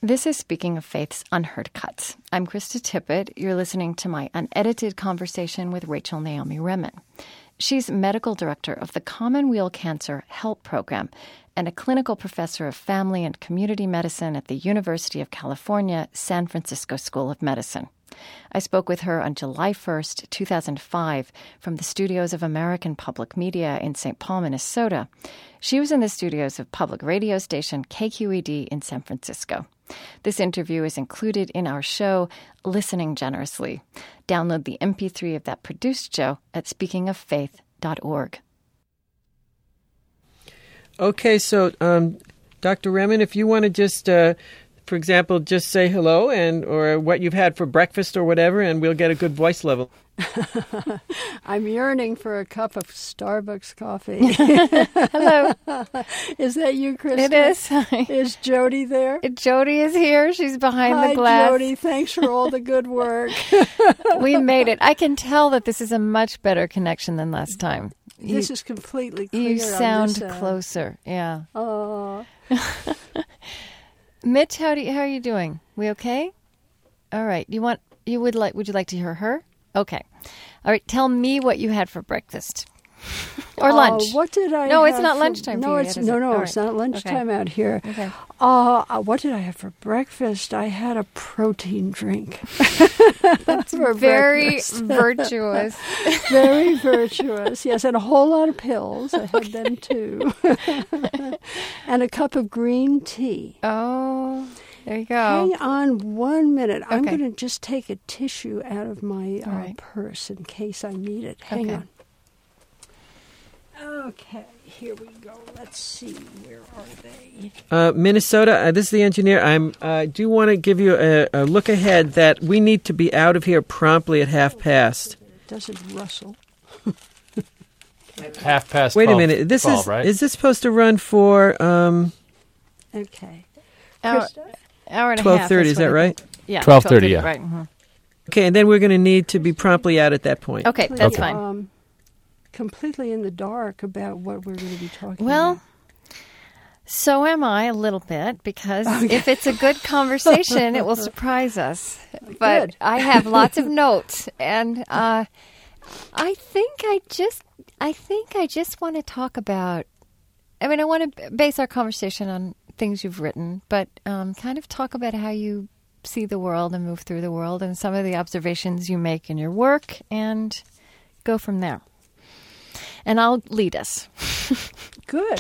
This is Speaking of Faith's Unheard Cuts. I'm Krista Tippett. You're listening to my unedited conversation with Rachel Naomi Remen. She's medical director of the Commonweal Cancer Help Program and a clinical professor of family and community medicine at the University of California, San Francisco School of Medicine. I spoke with her on July 1st, 2005, from the studios of American Public Media in St. Paul, Minnesota. She was in the studios of public radio station KQED in San Francisco. This interview is included in our show, Listening Generously. Download the MP3 of that produced show at speakingoffaith.org. Okay, so Dr. Remen, if you want to just, for example, just say hello or what you've had for breakfast or whatever, and we'll get a good voice level. I'm yearning for a cup of Starbucks coffee. Hello. Is that you, Krista? It is. Is Jody there? Jody is here. She's behind Hi, the glass. Jody. Thanks for all the good work. We made it. I can tell that this is a much better connection than last time. This is completely clear. You sound on this, closer. Yeah. Oh. Mitch, how are you doing? We okay? All right. Would you like to hear her? Okay. All right. Tell me what you had for breakfast or lunch. What did I? No, have it's not for, lunchtime. No, for you it's yet, is it? All it's right. not lunchtime out here. Okay. What did I have for breakfast? I had a protein drink. That's very virtuous. Very virtuous. Yes, and a whole lot of pills. I had them too, and a cup of green tea. Oh. There you go. Hang on 1 minute. Okay. I'm going to just take a tissue out of my right. purse in case I need it. Hang on. Okay, here we go. Let's see. Where are they? Minnesota, this is the engineer. I do want to give you a look ahead that we need to be out of here promptly at 12:30. Does it rustle? 12:30. Wait a minute. This 12, is right? Is this supposed to run for Okay. Hour and a half. 12:30? Is that right? Yeah. 12:30, yeah. Right. Mm-hmm. Okay, and then we're going to need to be promptly out at that point. Okay, that's fine. Completely in the dark about what we're going to be talking Well, about. so am I a little bit, because if it's a good conversation, it will surprise us. But Good. I have lots of notes, and I think I just want to talk about. I mean, I want to base our conversation on things you've written, but kind of talk about how you see the world and move through the world, and some of the observations you make in your work, and go from there. And I'll lead us. Good.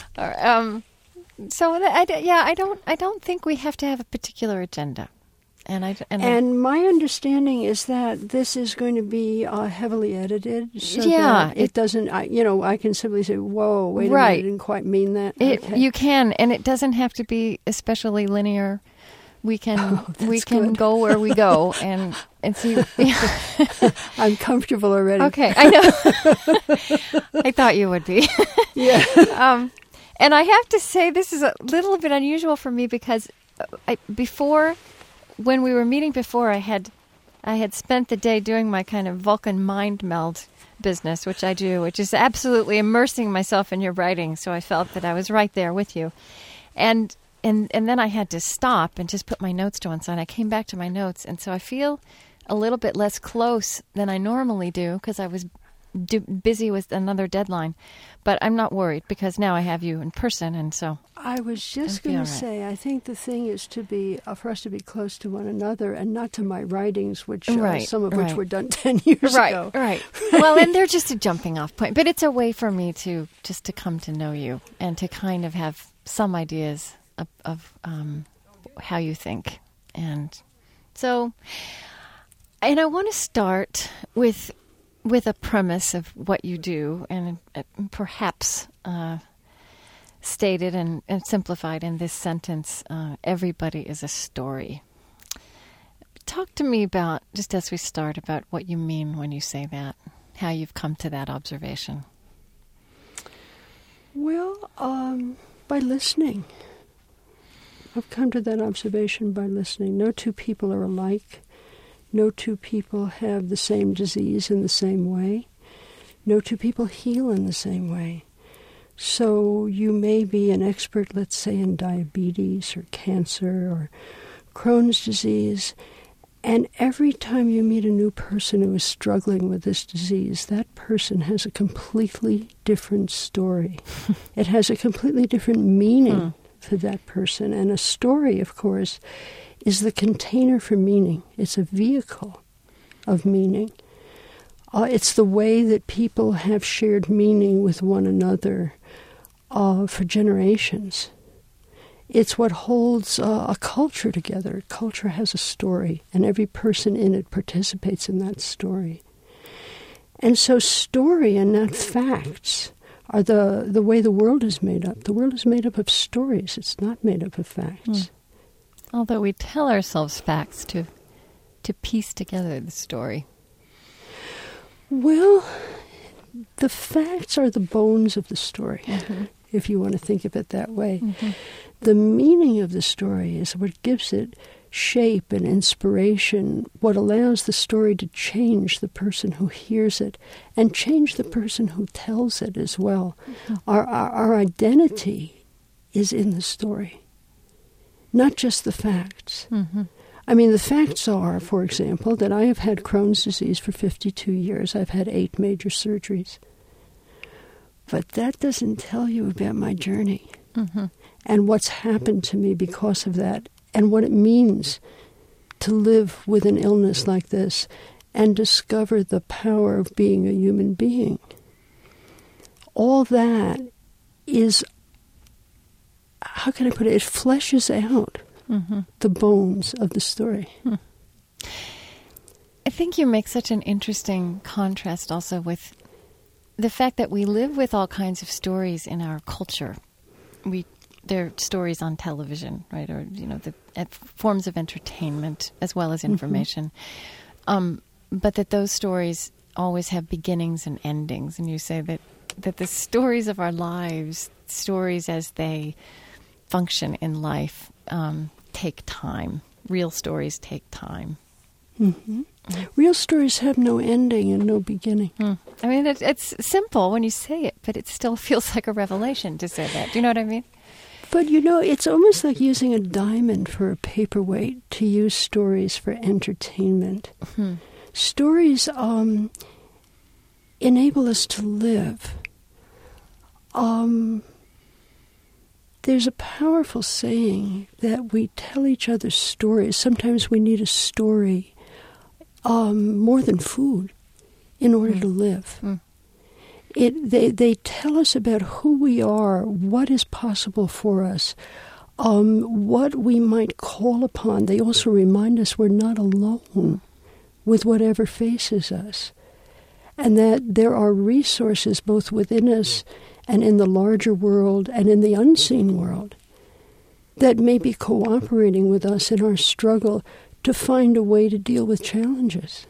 So I don't think we have to have a particular agenda. And my understanding is that this is going to be heavily edited. So Yeah, that it doesn't. I can simply say, "Whoa, wait a minute, I didn't quite mean that." Okay. You can, and it doesn't have to be especially linear. We can go where we go and see. I'm comfortable already. Okay, I know. I thought you would be. Yeah. And I have to say, this is a little bit unusual for me because when we were meeting before, I had spent the day doing my kind of Vulcan mind meld business, which I do, which is absolutely immersing myself in your writing. So I felt that I was right there with you, and then I had to stop and just put my notes to one side. I came back to my notes, and so I feel a little bit less close than I normally do because I was busy with another deadline. But I'm not worried because now I have you in person, and so I was just going to say, I think the thing is to be for us to be close to one another and not to my writings, which some of which were done 10 years ago. Right. Well, and they're just a jumping off point, but it's a way for me to come to know you and to kind of have some ideas of how you think, and so, and I want to start with a premise of what you do, and perhaps stated and simplified in this sentence, everybody is a story. Talk to me about, just as we start, about what you mean when you say that, how you've come to that observation. Well, by listening. I've come to that observation by listening. No two people are alike. No two people have the same disease in the same way. No two people heal in the same way. So you may be an expert, let's say, in diabetes or cancer or Crohn's disease, and every time you meet a new person who is struggling with this disease, that person has a completely different story. It has a completely different meaning for that person. And a story, of course, is the container for meaning. It's a vehicle of meaning. It's the way that people have shared meaning with one another for generations. It's what holds a culture together. Culture has a story, and every person in it participates in that story. And so story and not facts are the way the world is made up. The world is made up of stories. It's not made up of facts. Although we tell ourselves facts to piece together the story. Well, the facts are the bones of the story, if you want to think of it that way. The meaning of the story is what gives it shape and inspiration, what allows the story to change the person who hears it and change the person who tells it as well. Our identity is in the story, not just the facts. I mean, the facts are, for example, that I have had Crohn's disease for 52 years. I've had 8 major surgeries. But that doesn't tell you about my journey and what's happened to me because of that and what it means to live with an illness like this and discover the power of being a human being. All that is, how can I put it? It fleshes out the bones of the story. I think you make such an interesting contrast also with the fact that we live with all kinds of stories in our culture. There are stories on television, right, or forms of entertainment as well as information, but that those stories always have beginnings and endings. And you say that the stories of our lives, stories as they function in life, take time. Real stories take time. Real stories have no ending and no beginning. I mean, it's simple when you say it, but it still feels like a revelation to say that. Do you know what I mean? But, it's almost like using a diamond for a paperweight to use stories for entertainment. Stories enable us to live. There's a powerful saying that we tell each other stories. Sometimes we need a story more than food in order to live. They tell us about who we are, what is possible for us, what we might call upon. They also remind us we're not alone with whatever faces us, and that there are resources both within us and in the larger world and in the unseen world that may be cooperating with us in our struggle to find a way to deal with challenges.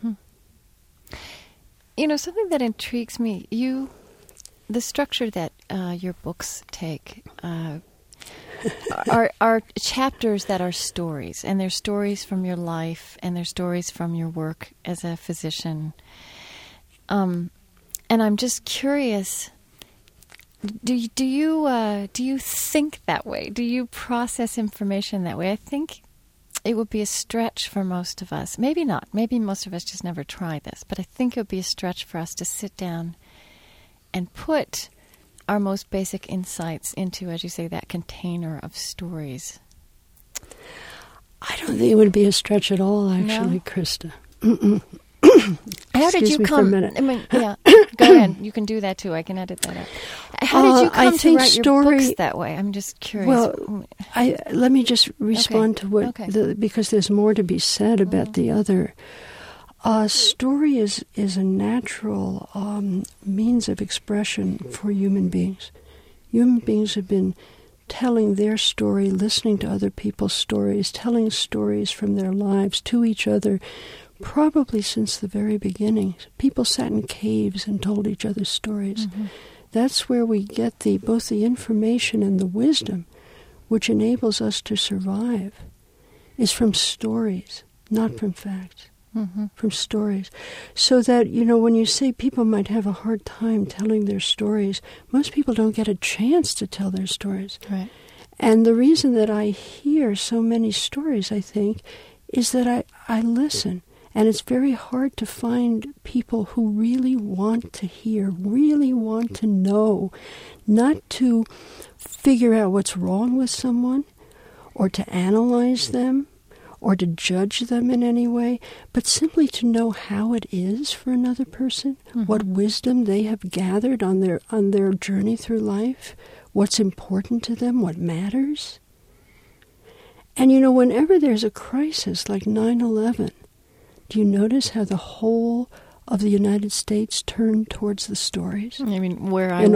Something that intrigues me, the structure that your books take are chapters that are stories, and they're stories from your life, and they're stories from your work as a physician. And I'm just curious, do you think that way? Do you process information that way? I think it would be a stretch for most of us. Maybe not. Maybe most of us just never try this. But I think it would be a stretch for us to sit down and put our most basic insights into, as you say, that container of stories. I don't think it would be a stretch at all, actually, no? Krista. How did you come? For a minute. I mean, yeah, go ahead. You can do that too. I can edit that out. How did you come to write your books that way? I'm just curious. Well, let me just respond to what because there's more to be said about the other. Story is a natural means of expression for human beings. Human beings have been telling their story, listening to other people's stories, telling stories from their lives to each other. Probably since the very beginning. People sat in caves and told each other stories. That's where we get both the information and the wisdom which enables us to survive, is from stories, not from facts. from stories. So that, when you say people might have a hard time telling their stories, most people don't get a chance to tell their stories. Right. And the reason that I hear so many stories, I think, is that I listen. And it's very hard to find people who really want to hear, really want to know, not to figure out what's wrong with someone or to analyze them or to judge them in any way, but simply to know how it is for another person, what wisdom they have gathered on their journey through life, what's important to them, what matters. And whenever there's a crisis like 9/11, do you notice how the whole of the United States turned towards the stories? I mean, where I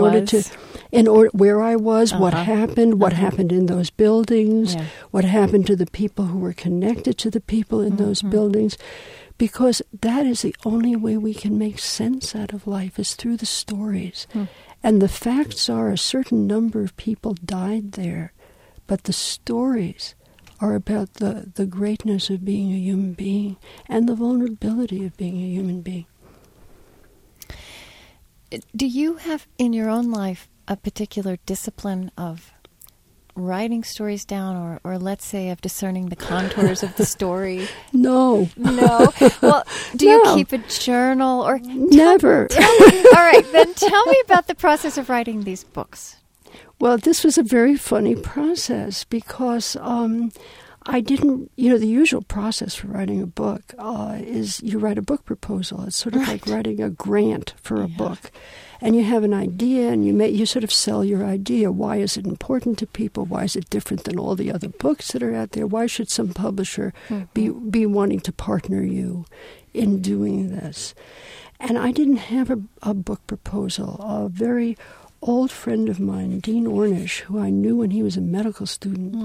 was, what happened in those buildings, what happened to the people who were connected to the people in those buildings, because that is the only way we can make sense out of life is through the stories. And the facts are a certain number of people died there, but the stories are about the greatness of being a human being and the vulnerability of being a human being. Do you have in your own life a particular discipline of writing stories down or let's say of discerning the contours of the story? No. Well, do you keep a journal or never? All right, then tell me about the process of writing these books. Well, this was a very funny process because I didn't, the usual process for writing a book is you write a book proposal. It's sort of like writing a grant for a book. And you have an idea and you sort of sell your idea. Why is it important to people? Why is it different than all the other books that are out there? Why should some publisher be wanting to partner you in doing this? And I didn't have a book proposal. A very old friend of mine, Dean Ornish, who I knew when he was a medical student,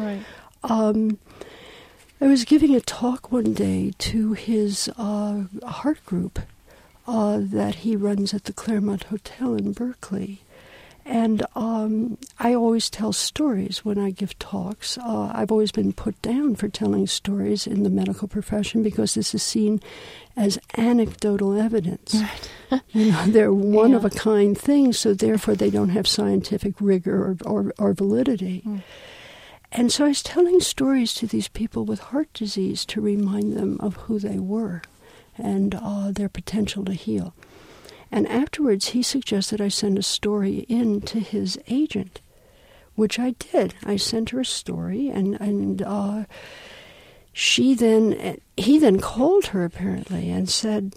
I was giving a talk one day to his heart group that he runs at the Claremont Hotel in Berkeley. And I always tell stories when I give talks. I've always been put down for telling stories in the medical profession because this is seen as anecdotal evidence. Right. They're one-of-a-kind things, so therefore they don't have scientific rigor or validity. And so I was telling stories to these people with heart disease to remind them of who they were and their potential to heal. And afterwards, he suggested I send a story in to his agent, which I did. I sent her a story, and he then called her apparently and said,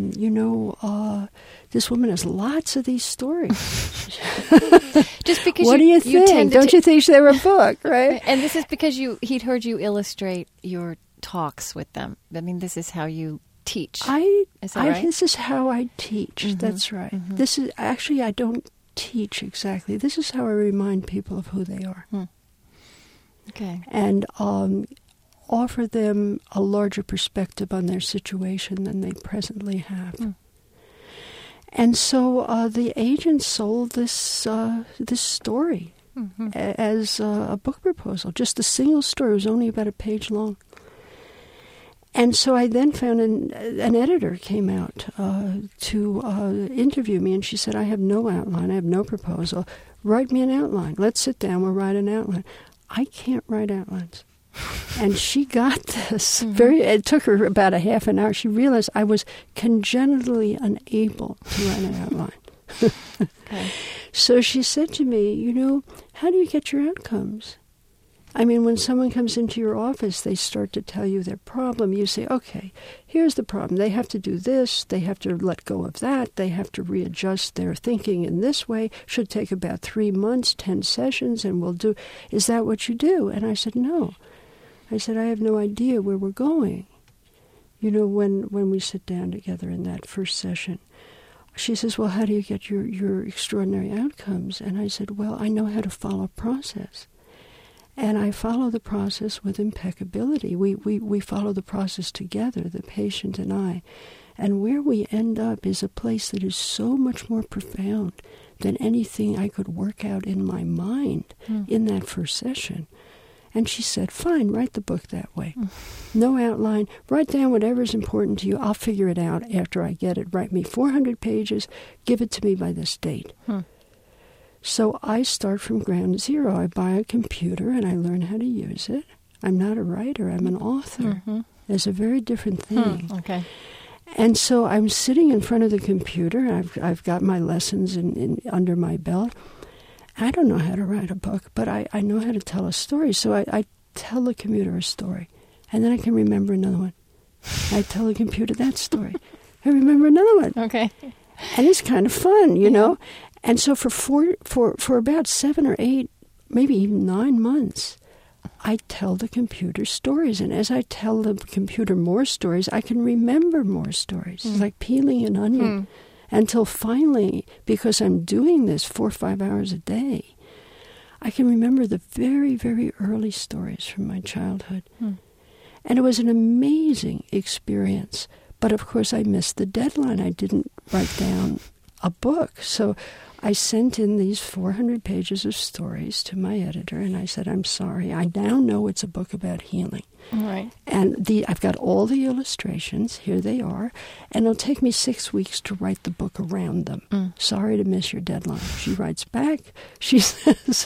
this woman has lots of these stories. Just because what do you think? Don't you think they were a book, right? And this is because he'd heard you illustrate your talks with them. I mean, this is how you teach. Is that right? This is how I teach. That's right. This is actually, I don't teach exactly. This is how I remind people of who they are. Okay. And offer them a larger perspective on their situation than they presently have. And so the agent sold this story as a book proposal, just a single story. It was only about a page long. And so I then found an editor came out to interview me, and she said, I have no outline, I have no proposal. Write me an outline. Let's sit down, we'll write an outline. I can't write outlines. And she got this. It took her about a half an hour. She realized I was congenitally unable to write an outline. Okay. So she said to me, how do you get your outcomes? I mean, when someone comes into your office, they start to tell you their problem. You say, okay, here's the problem. They have to do this. They have to let go of that. They have to readjust their thinking in this way. Should take about 3 months, 10 sessions, and we'll do. Is that what you do? And I said, no. I said, I have no idea where we're going. When we sit down together in that first session. She says, well, how do you get your extraordinary outcomes? And I said, well, I know how to follow a process. And I follow the process with impeccability. We follow the process together, the patient and I. And where we end up is a place that is so much more profound than anything I could work out in my mind in that first session. And she said, fine, write the book that way. No outline. Write down whatever's important to you. I'll figure it out after I get it. Write me 400 pages. Give it to me by this date. So I start from ground zero. I buy a computer and I learn how to use it. I'm not a writer. I'm an author. It's a very different thing. Okay. And so I'm sitting in front of the computer. I've got my lessons under my belt. I don't know how to write a book, but I know how to tell a story. So I tell the computer a story, and then I can remember another one. I tell the computer that story. I remember another one. Okay. And it's kind of fun, you know. And so for about 7 or 8, maybe even 9 months, I tell the computer stories. And as I tell the computer more stories, I can remember more stories. It's like peeling an onion. Until finally, because I'm doing this 4 or 5 hours a day, I can remember the very, very early stories from my childhood. And it was an amazing experience. But of course, I missed the deadline. I didn't write down a book. So I sent in these 400 pages of stories to my editor, and I said, I'm sorry. I now know it's a book about healing. Right. And I've got all the illustrations. Here they are. And it'll take me 6 weeks to write the book around them. Sorry to miss your deadline. She writes back. She says,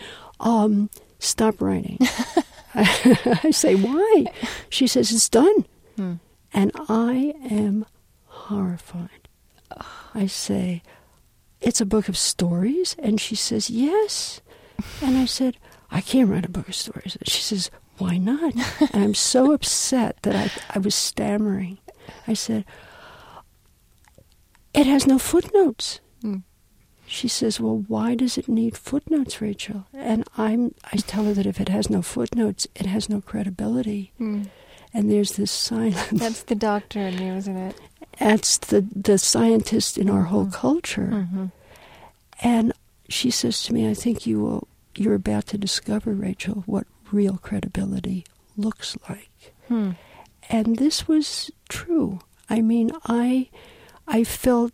stop writing. I say, why? She says, it's done. And I am horrified. I say, it's a book of stories? And she says, yes. And I said, I can't write a book of stories. She says, why not? And I'm so upset that I was stammering. I said, it has no footnotes. She says, well, why does it need footnotes, Rachel? And I tell her that if it has no footnotes, it has no credibility. And there's this silence. That's the doctor in you, isn't it? That's the scientist in our whole culture. And she says to me, I think you're about to discover, Rachel, what real credibility looks like. And this was true. I mean, I felt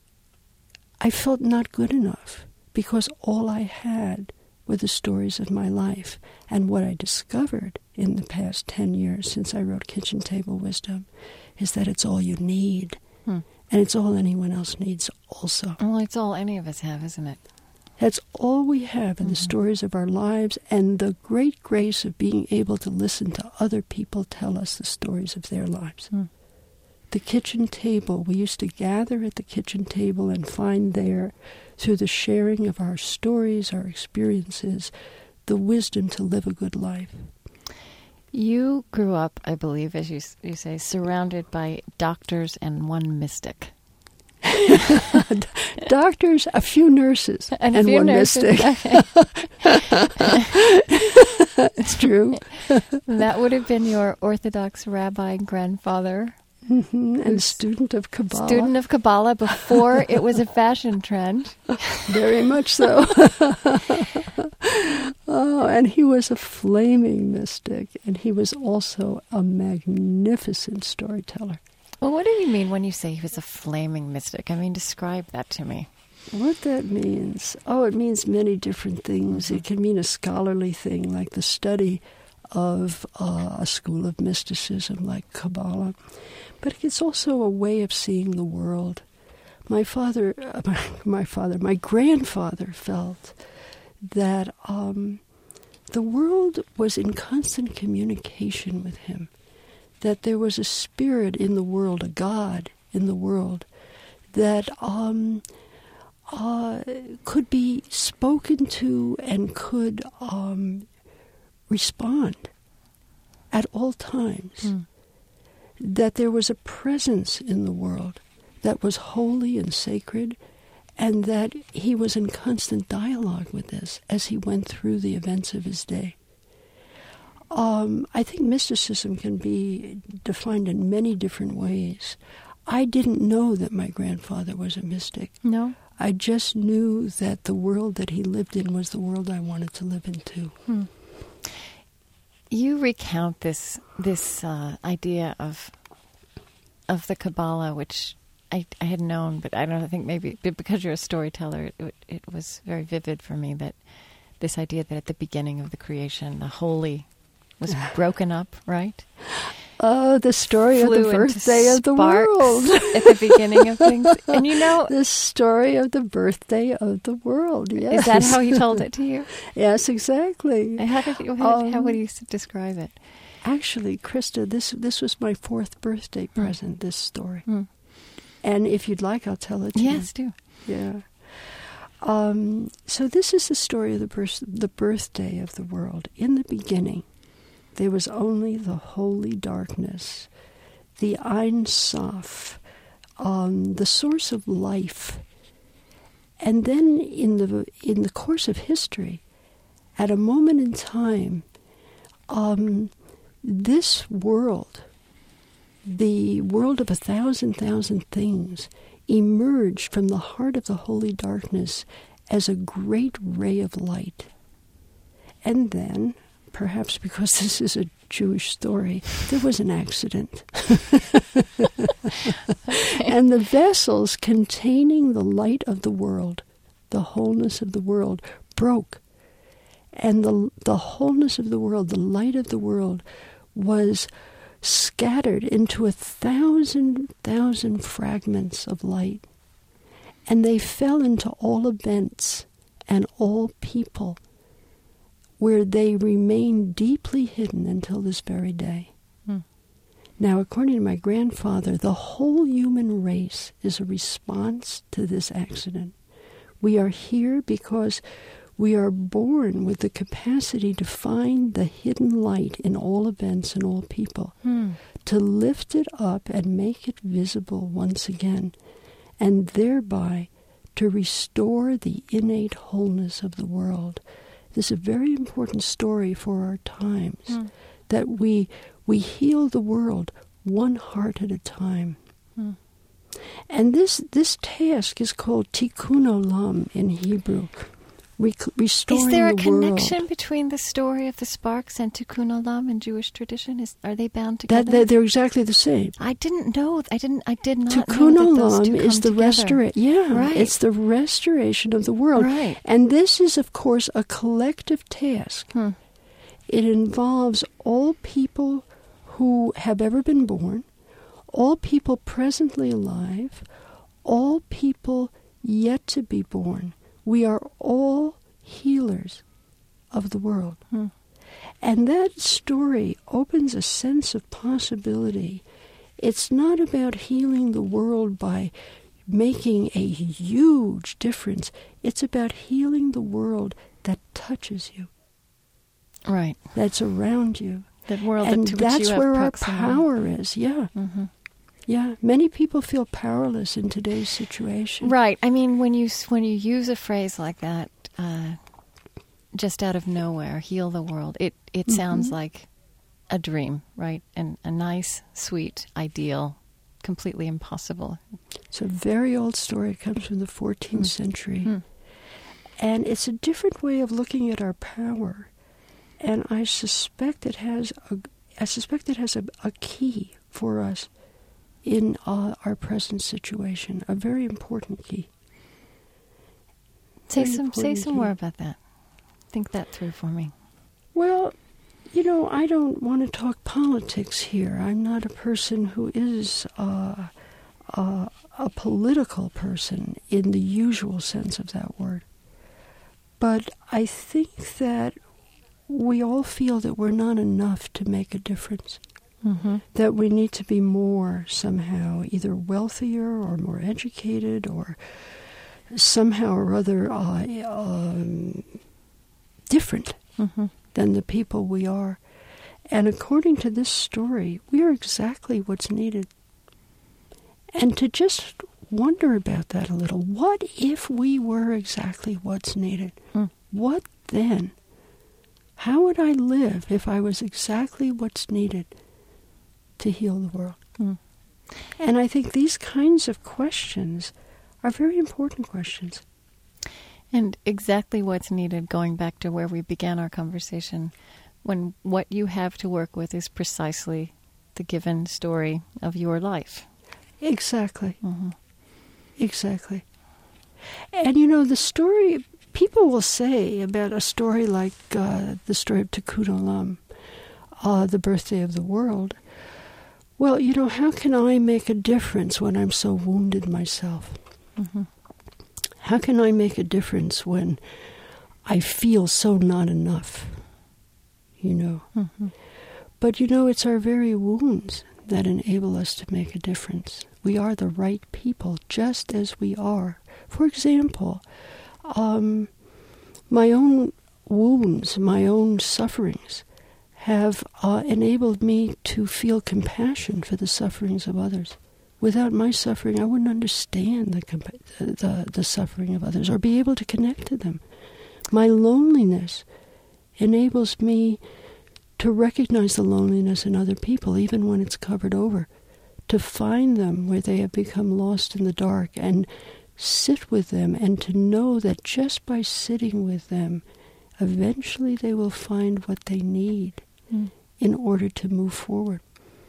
not good enough because all I had were the stories of my life. And what I discovered in the past 10 years since I wrote Kitchen Table Wisdom is that it's all you need. And it's all anyone else needs also. Well, it's all any of us have, isn't it? That's all we have in the stories of our lives and the great grace of being able to listen to other people tell us the stories of their lives. The kitchen table, we used to gather at the kitchen table and find there, through the sharing of our stories, our experiences, the wisdom to live a good life. You grew up, I believe, as you say, surrounded by doctors and one mystic. Doctors, a few nurses, and one mystic. Okay. It's true. That would have been your Orthodox rabbi grandfather. And student of Kabbalah. Student of Kabbalah before it was a fashion trend. Very much so. Oh, and he was a flaming mystic, and he was also a magnificent storyteller. Well, what do you mean when you say he was a flaming mystic? I mean, describe that to me. What that means? Oh, it means many different things. It can mean a scholarly thing, like the study of a school of mysticism, like Kabbalah. But it's also a way of seeing the world. My grandfather felt that the world was in constant communication with him, that there was a spirit in the world, a God in the world, that could be spoken to and could respond at all times. That there was a presence in the world that was holy and sacred, and that he was in constant dialogue with this as he went through the events of his day. I think mysticism can be defined in many different ways. I didn't know that my grandfather was a mystic. No? I just knew that the world that he lived in was the world I wanted to live in too. You recount this idea of the Kabbalah, which I had known, but I think maybe because you're a storyteller, it was very vivid for me that this idea that at the beginning of the creation, the holy was broken up, right? Oh, the story of the Flew into birthday of the sparks world. at the beginning of things. And you know, The story of the birthday of the world, yes. is that how he told it to you? Yes, exactly. How would you describe it? Actually, Krista, this was my 4th birthday present, this story. Mm. And if you'd like, I'll tell it to you. Yes, do. Yeah. So this is the story of the birthday of the world. In the beginning, there was only the holy darkness, the Ein Sof, the source of life. And then in the course of history, at a moment in time, this world, the world of 1,000 things, emerged from the heart of the holy darkness as a great ray of light. And then, perhaps because this is a Jewish story, there was an accident. And the vessels containing the light of the world, the wholeness of the world, broke. And the wholeness of the world, the light of the world, was scattered into 1,000 fragments of light. And they fell into all events and all people, where they remain deeply hidden until this very day. Now, according to my grandfather, the whole human race is a response to this accident. We are here because we are born with the capacity to find the hidden light in all events and all people, to lift it up and make it visible once again, and thereby to restore the innate wholeness of the world. This is a very important story for our times, that we heal the world one heart at a time. And this task is called Tikkun Olam in Hebrew, restoring the world. Is there a connection between the story of the sparks and Tikkun Olam in Jewish tradition? Are they bound together? They're exactly the same. I didn't know. I did not Tikkun know that those two Olam come is the together. Right. It's the restoration of the world. Right. And this is, of course, a collective task. It involves all people who have ever been born, all people presently alive, all people yet to be born. We are all healers of the world. And that story opens a sense of possibility. It's not about healing the world by making a huge difference. It's about healing the world that touches you. Right. That's around you. That world And to which that's you have where our proximity. power is, yeah. Yeah, many people feel powerless in today's situation. Right. I mean, when you use a phrase like that, just out of nowhere, heal the world, it sounds like a dream, right? And a nice, sweet ideal, completely impossible. It's a very old story. It comes from the 14th century. And it's a different way of looking at our power. And I suspect it has a key for us in our present situation, a very important key. Say some more about that. Think that through for me. Well, I don't want to talk politics here. I'm not a person who is a political person in the usual sense of that word. But I think that we all feel that we're not enough to make a difference. That we need to be more somehow, either wealthier or more educated or somehow or other different than the people we are. And according to this story, we are exactly what's needed. And to just wonder about that a little. What if we were exactly what's needed? What then? How would I live if I was exactly what's needed to heal the world? And I think these kinds of questions are very important questions. And exactly what's needed, going back to where we began our conversation, when what you have to work with is precisely the given story of your life. Exactly. Exactly. And the story people will say about a story like the story of Tikkun Olam, the birthday of the world, well, how can I make a difference when I'm so wounded myself? Mm-hmm. How can I make a difference when I feel so not enough? Mm-hmm. But it's our very wounds that enable us to make a difference. We are the right people just as we are. For example, my own wounds, my own sufferings have enabled me to feel compassion for the sufferings of others. Without my suffering, I wouldn't understand the suffering of others or be able to connect to them. My loneliness enables me to recognize the loneliness in other people, even when it's covered over, to find them where they have become lost in the dark and sit with them, and to know that just by sitting with them, eventually they will find what they need in order to move forward.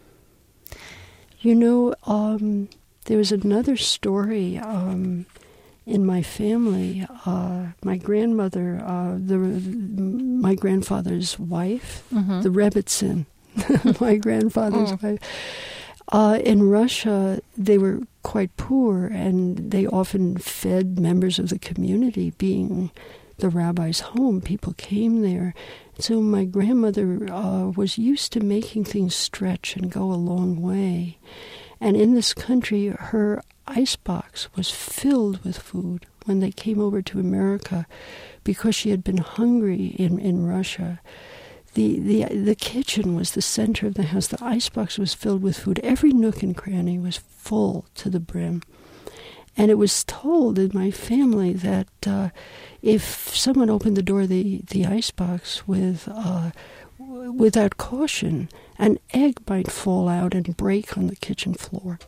There was another story in my family. My grandmother, my grandfather's wife, the Rebbitzin, my grandfather's wife. In Russia, they were quite poor, and they often fed members of the community, being the rabbi's home. People came there. So my grandmother was used to making things stretch and go a long way. And in this country, her icebox was filled with food when they came over to America, because she had been hungry in Russia. The kitchen was the center of the house. The icebox was filled with food. Every nook and cranny was full to the brim. And it was told in my family that if someone opened the door of the icebox without caution, an egg might fall out and break on the kitchen floor.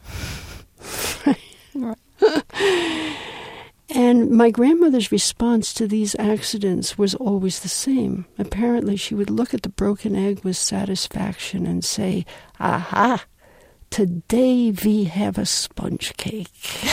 And my grandmother's response to these accidents was always the same. Apparently, she would look at the broken egg with satisfaction and say, "Aha, today we have a sponge cake."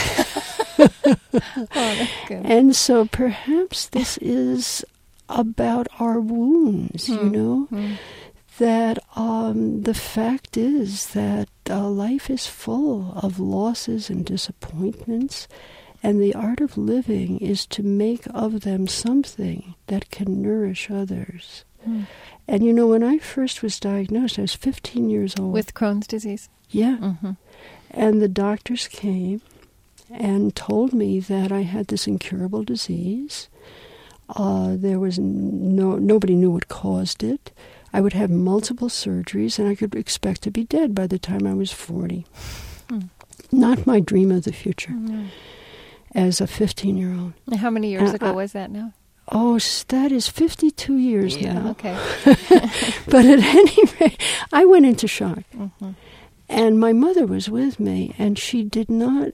Oh, that's good. And so perhaps this is about our wounds, that the fact is that life is full of losses and disappointments, and the art of living is to make of them something that can nourish others. And when I first was diagnosed, I was 15 years old. With Crohn's disease? Yeah. Mm-hmm. And the doctors came and told me that I had this incurable disease. There was nobody knew what caused it. I would have multiple surgeries, and I could expect to be dead by the time I was 40. Not my dream of the future as a 15-year-old. How many years ago was that now? Oh, that is 52 years now. Okay. But at any rate, I went into shock. Mm-hmm. And my mother was with me, and she did not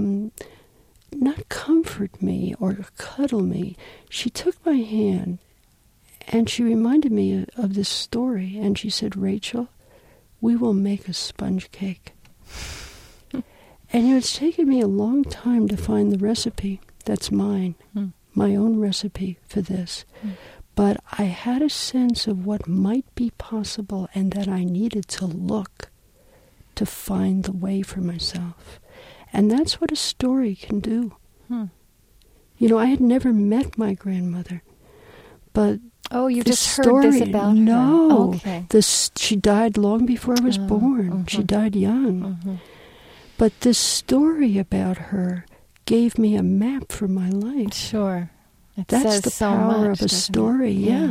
comfort me or cuddle me. She took my hand, and she reminded me of this story, and she said, "Rachel, we will make a sponge cake." And it's taken me a long time to find the recipe that's mine, my own recipe for this. But I had a sense of what might be possible, and that I needed to look to find the way for myself. And that's what a story can do. I had never met my grandmother, but you just heard this about her? No. Okay. She died long before I was born. She died young. But this story about her gave me a map for my life. Sure. That's the power of a story, yeah.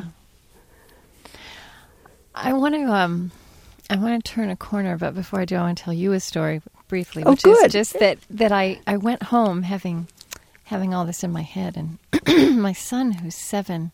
I want to turn a corner, but before I do, I want to tell you a story briefly, which is just that I went home having all this in my head, and my son, who's 7,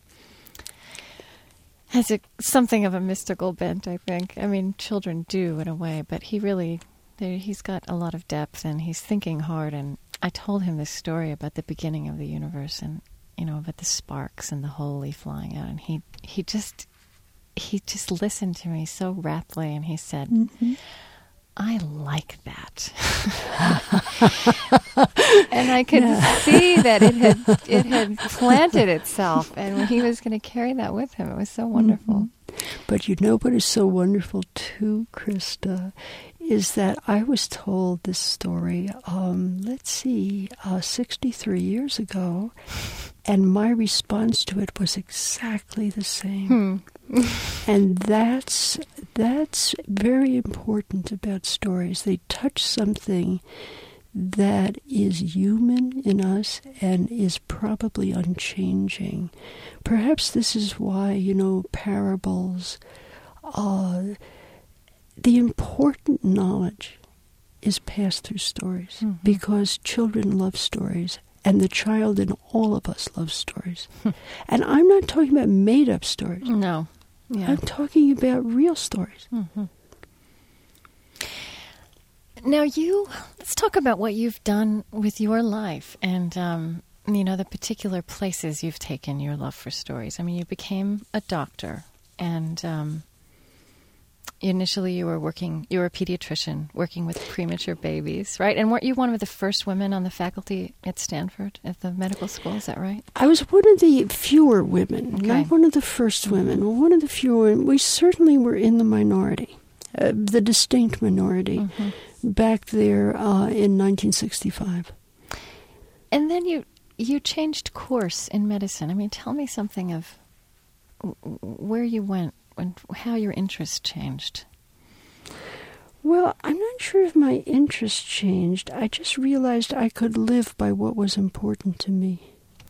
has something of a mystical bent, I think. I mean, children do in a way, but he's got a lot of depth, and he's thinking hard. And I told him this story about the beginning of the universe, and about the sparks and the holy flying out, and he just listened to me so raptly, and he said, I like that. And I could see that it had planted itself, and he was going to carry that with him. It was so wonderful. Mm-hmm. But you know what is so wonderful too, Krista, is that I was told this story, 63 years ago, and my response to it was exactly the same. And that's very important about stories. They touch something that is human in us and is probably unchanging. Perhaps this is why, parables, the important knowledge is passed through stories, because children love stories, and the child in all of us loves stories. And I'm not talking about made-up stories. No. Yeah. I'm talking about real stories. Mm-hmm. Now, let's talk about what you've done with your life and, the particular places you've taken your love for stories. I mean, you became a doctor, and initially you were a pediatrician working with premature babies, right? And weren't you one of the first women on the faculty at Stanford, at the medical school? Is that right? I was one of the fewer women, not one of the first women, one of the fewer women. We certainly were in the minority, the distinct minority, back there in 1965. And then you changed course in medicine. I mean, tell me something of where you went and how your interest changed. Well, I'm not sure if my interest changed. I just realized I could live by what was important to me.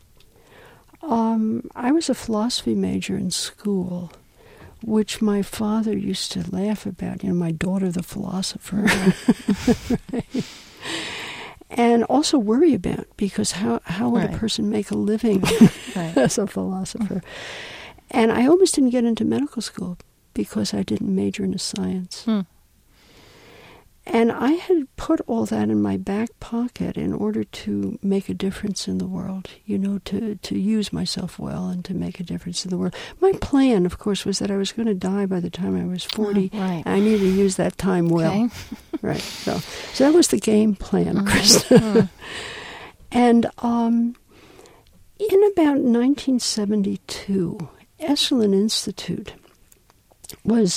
I was a philosophy major in school, which my father used to laugh about, my daughter the philosopher. Right? And also worry about, because how would a person make a living as a philosopher? And I almost didn't get into medical school because I didn't major in science. And I had put all that in my back pocket in order to make a difference in the world, to use myself well and to make a difference in the world. My plan, of course, was that I was going to die by the time I was 40. Right. I needed to use that time well. Okay. Right. So that was the game plan, Krista. And in about 1972, Esalen Institute was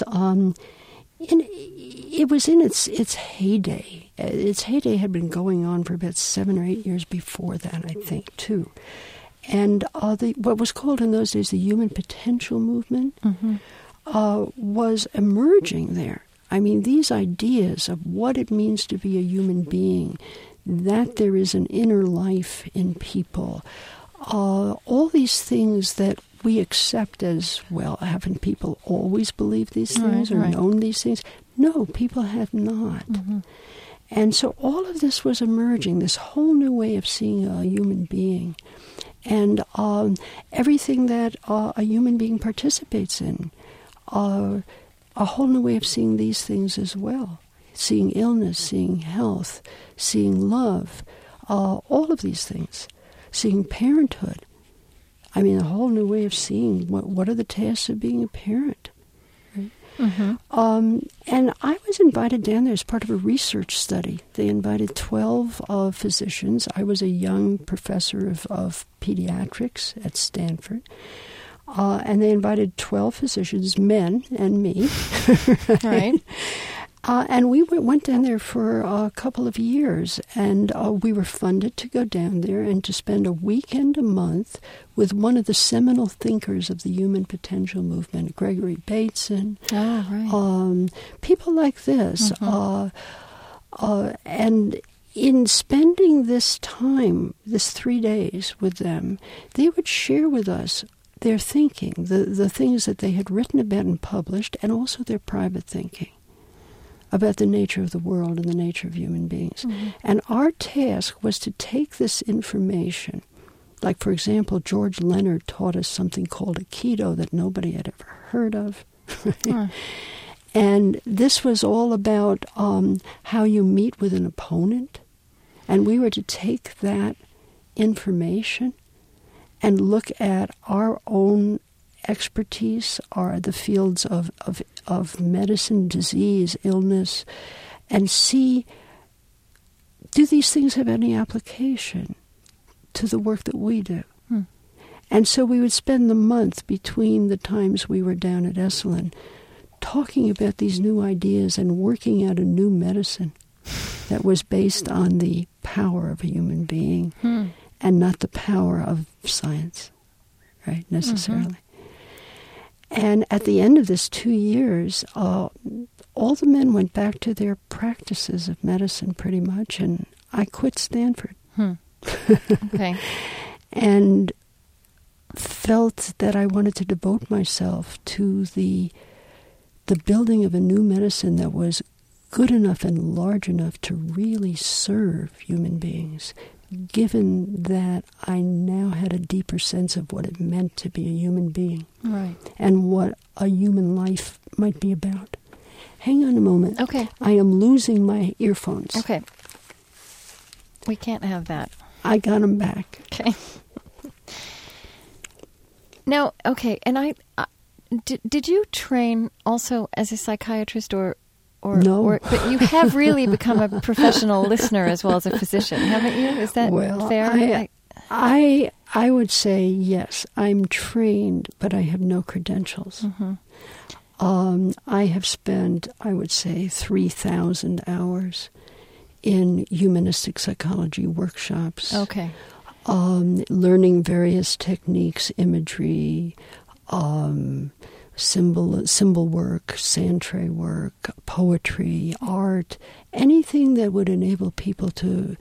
it was in its heyday. Its heyday had been going on for about 7 or 8 years before that, I think, too. And what was called in those days the Human Potential Movement was emerging there. I mean, these ideas of what it means to be a human being, that there is an inner life in people, all these things that we accept as, well, haven't people always believed these things or known these things? No, people have not. And so all of this was emerging, this whole new way of seeing a human being. And everything that a human being participates in, a whole new way of seeing these things as well. Seeing illness, seeing health, seeing love, all of these things. Seeing parenthood. I mean, a whole new way of seeing what are the tasks of being a parent. Right? And I was invited down there as part of a research study. They invited 12 physicians. I was a young professor of pediatrics at Stanford. And they invited 12 physicians, men and me. Right. And we went down there for a couple of years, and we were funded to go down there and to spend a weekend a month with one of the seminal thinkers of the Human Potential Movement, Gregory Bateson. Oh, right. People like this. And in spending this time, this 3 days with them, they would share with us their thinking, the things that they had written about and published, and also their private thinking about the nature of the world and the nature of human beings. And our task was to take this information, like, for example, George Leonard taught us something called Aikido that nobody had ever heard of. And this was all about how you meet with an opponent. And we were to take that information and look at our own expertise, are the fields of medicine, disease, illness, and see, do these things have any application to the work that we do? And so we would spend the month between the times we were down at Esalen talking about these new ideas and working out a new medicine that was based on the power of a human being and not the power of science, right, necessarily. And at the end of this 2 years, all the men went back to their practices of medicine pretty much, and I quit Stanford. Okay. And felt that I wanted to devote myself to the building of a new medicine that was good enough and large enough to really serve human beings, given that I now had a deeper sense of what it meant to be a human being. Right. And what a human life might be about. Hang on a moment. Okay. I am losing my earphones. Okay. We can't have that. I got them back. Okay. Now, okay, and did you train also as a psychiatrist or no? But you have really become a professional listener as well as a physician, haven't you? Is that fair? I would say yes. I'm trained, but I have no credentials. I have spent, I would say, 3,000 hours in humanistic psychology workshops. Okay. Learning various techniques, imagery, symbol work, sand tray work, poetry, art, anything that would enable people to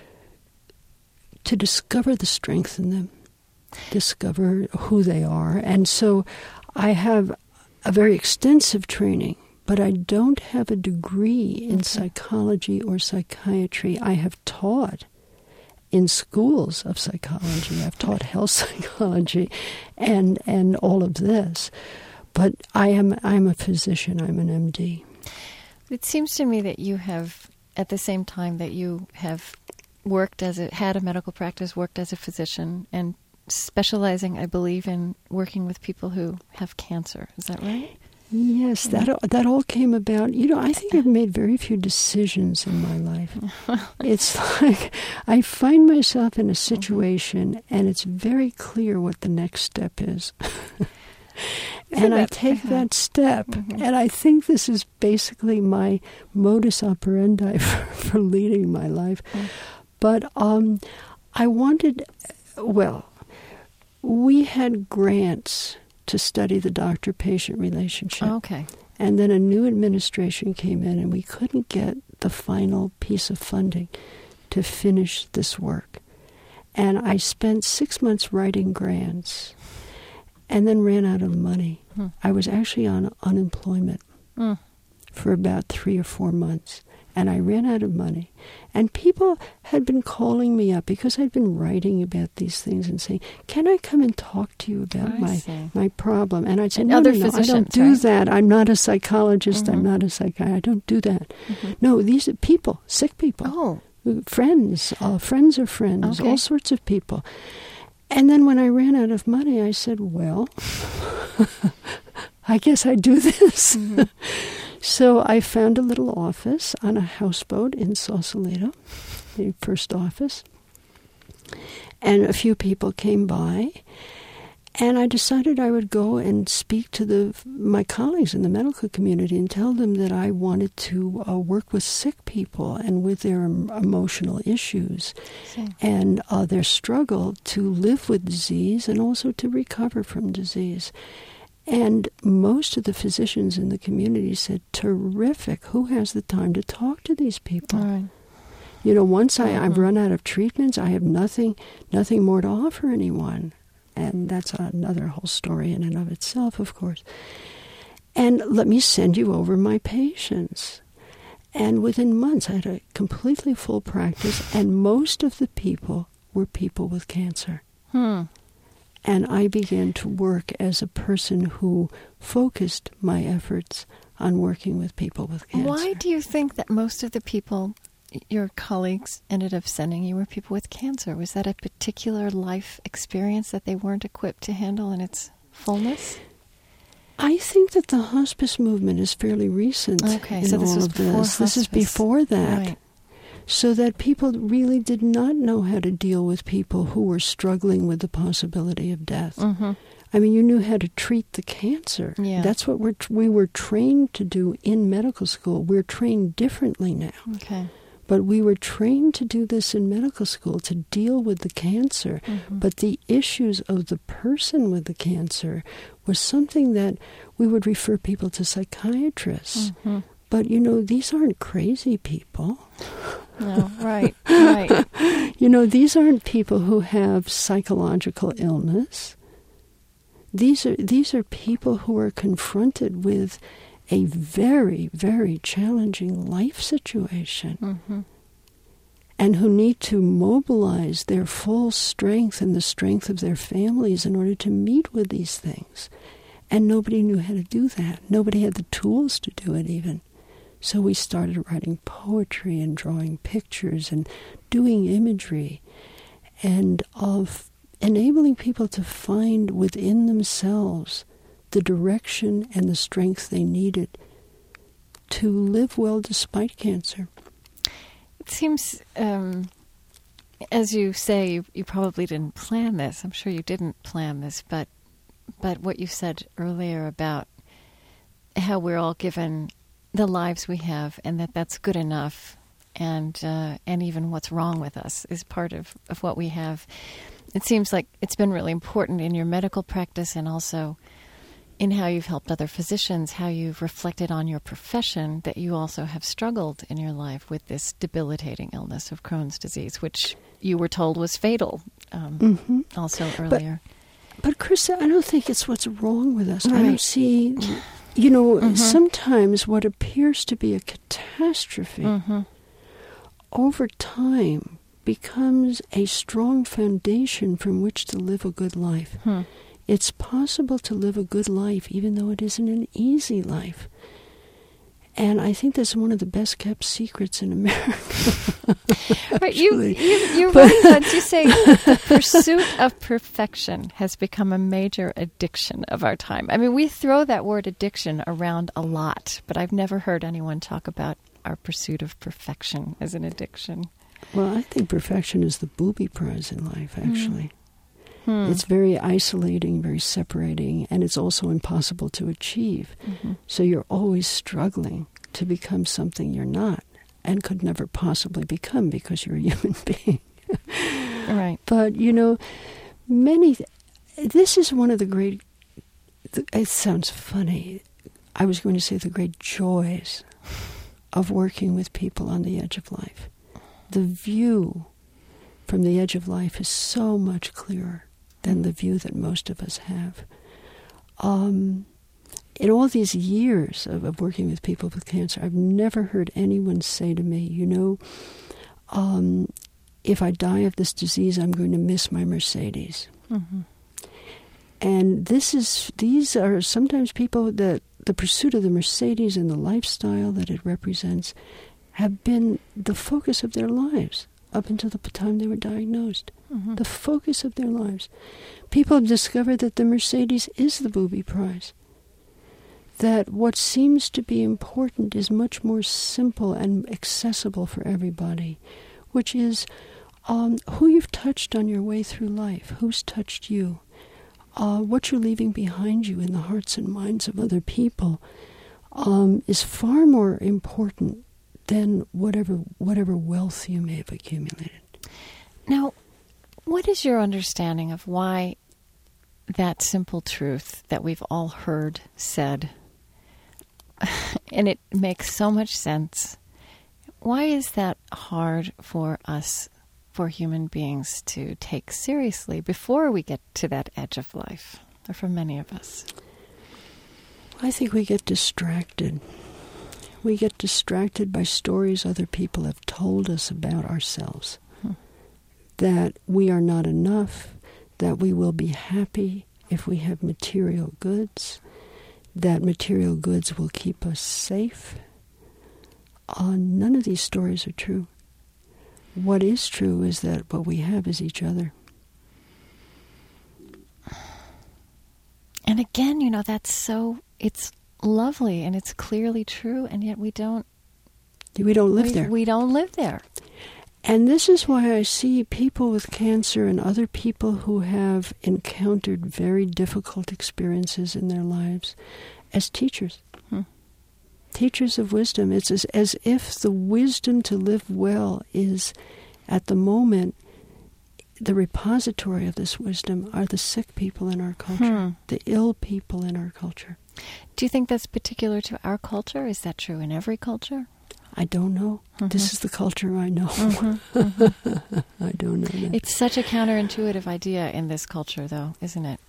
discover the strength in them, discover who they are. And so I have a very extensive training, but I don't have a degree in psychology or psychiatry. I have taught in schools of psychology. I've taught health psychology and all of this. But I'm a physician. I'm an MD. It seems to me that you have, at the same time that you have had a medical practice, worked as a physician, and specializing, I believe, in working with people who have cancer. Is that right? Yes, that all came about. You know, I think I've made very few decisions in my life. It's like I find myself in a situation, and it's very clear what the next step is. And I take that step, and I think this is basically my modus operandi for leading my life. But I wanted, we had grants to study the doctor-patient relationship. Okay. And then a new administration came in, and we couldn't get the final piece of funding to finish this work. And I spent 6 months writing grants and then ran out of money. I was actually on unemployment for about 3 or 4 months. And I ran out of money. And people had been calling me up because I'd been writing about these things and saying, can I come and talk to you about my problem? And I'd say, no, I don't do that. I'm not a psychologist. I'm not a psychiatrist. I don't do that. No, these are people, sick people, friends, friends of friends, all sorts of people. And then when I ran out of money, I said, well, I guess I do this. So I found a little office on a houseboat in Sausalito, the first office, and a few people came by, and I decided I would go and speak to my colleagues in the medical community and tell them that I wanted to work with sick people and with their emotional issues and their struggle to live with disease and also to recover from disease. And most of the physicians in the community said, terrific, who has the time to talk to these people? Right. You know, once I've run out of treatments, I have nothing more to offer anyone. And that's another whole story in and of itself, of course. And let me send you over my patients. And within months, I had a completely full practice, and most of the people were people with cancer. And I began to work as a person who focused my efforts on working with people with cancer. Why do you think that most of the people your colleagues ended up sending you were people with cancer? Was that a particular life experience that they weren't equipped to handle in its fullness? I think that the hospice movement is fairly recent. Okay, so this was before hospice. This is before that. Right. So that people really did not know how to deal with people who were struggling with the possibility of death. Mm-hmm. I mean, you knew how to treat the cancer. Yeah. That's what we were trained to do in medical school. We're trained differently now. Okay. But we were trained to do this in medical school, to deal with the cancer. Mm-hmm. But the issues of the person with the cancer was something that we would refer people to psychiatrists. Mm-hmm. But, you know, these aren't crazy people. No, right, right. You know, these aren't people who have psychological illness. These are people who are confronted with a very, very challenging life situation, Mm-hmm. and who need to mobilize their full strength and the strength of their families in order to meet with these things. And nobody knew how to do that. Nobody had the tools to do it even. So we started writing poetry and drawing pictures and doing imagery, and of enabling people to find within themselves the direction and the strength they needed to live well despite cancer. It seems, as you say, you probably didn't plan this. I'm sure you didn't plan this, but what you said earlier about how we're all given the lives we have, and that's good enough, and even what's wrong with us is part of what we have. It seems like it's been really important in your medical practice, and also in how you've helped other physicians, how you've reflected on your profession, that you also have struggled in your life with this debilitating illness of Crohn's disease, which you were told was fatal also earlier. But Krista, I don't think it's what's wrong with us. Right. I don't see, you know, sometimes what appears to be a catastrophe over time becomes a strong foundation from which to live a good life. It's possible to live a good life even though it isn't an easy life. And I think that's one of the best kept secrets in America. Right, you write once, you say the pursuit of perfection has become a major addiction of our time. I mean, we throw that word addiction around a lot, but I've never heard anyone talk about our pursuit of perfection as an addiction. Well, I think perfection is the booby prize in life, actually. It's very isolating, very separating, and it's also impossible to achieve. So you're always struggling to become something you're not and could never possibly become because you're a human being. Right. But, you know, this is one of the great, it sounds funny, I was going to say the great joys of working with people on the edge of life. The view from the edge of life is so much clearer than the view that most of us have. In all these years of working with people with cancer, I've never heard anyone say to me, you know, if I die of this disease, I'm going to miss my Mercedes. And these are sometimes people that the pursuit of the Mercedes and the lifestyle that it represents have been the focus of their lives up until the time they were diagnosed. The focus of their lives. People have discovered that the Mercedes is the booby prize. That what seems to be important is much more simple and accessible for everybody, which is who you've touched on your way through life, who's touched you, what you're leaving behind you in the hearts and minds of other people is far more important than whatever wealth you may have accumulated. Now, what is your understanding of why that simple truth that we've all heard said, and it makes so much sense, why is that hard for us, for human beings, to take seriously before we get to that edge of life, or for many of us? I think we get distracted. We get distracted by stories other people have told us about ourselves. That we are not enough, that we will be happy if we have material goods, that material goods will keep us safe. None of these stories are true. What is true is that what we have is each other. And again, it's lovely and it's clearly true, and yet we don't live there. We don't live there. And this is why I see people with cancer and other people who have encountered very difficult experiences in their lives as teachers. Teachers of wisdom. It's as if the wisdom to live well is, at the moment, the repository of this wisdom are the sick people in our culture, the ill people in our culture. Do you think that's particular to our culture? Is that true in every culture? I don't know. This is the culture I know. I don't know that. It's such a counterintuitive idea in this culture, though, isn't it?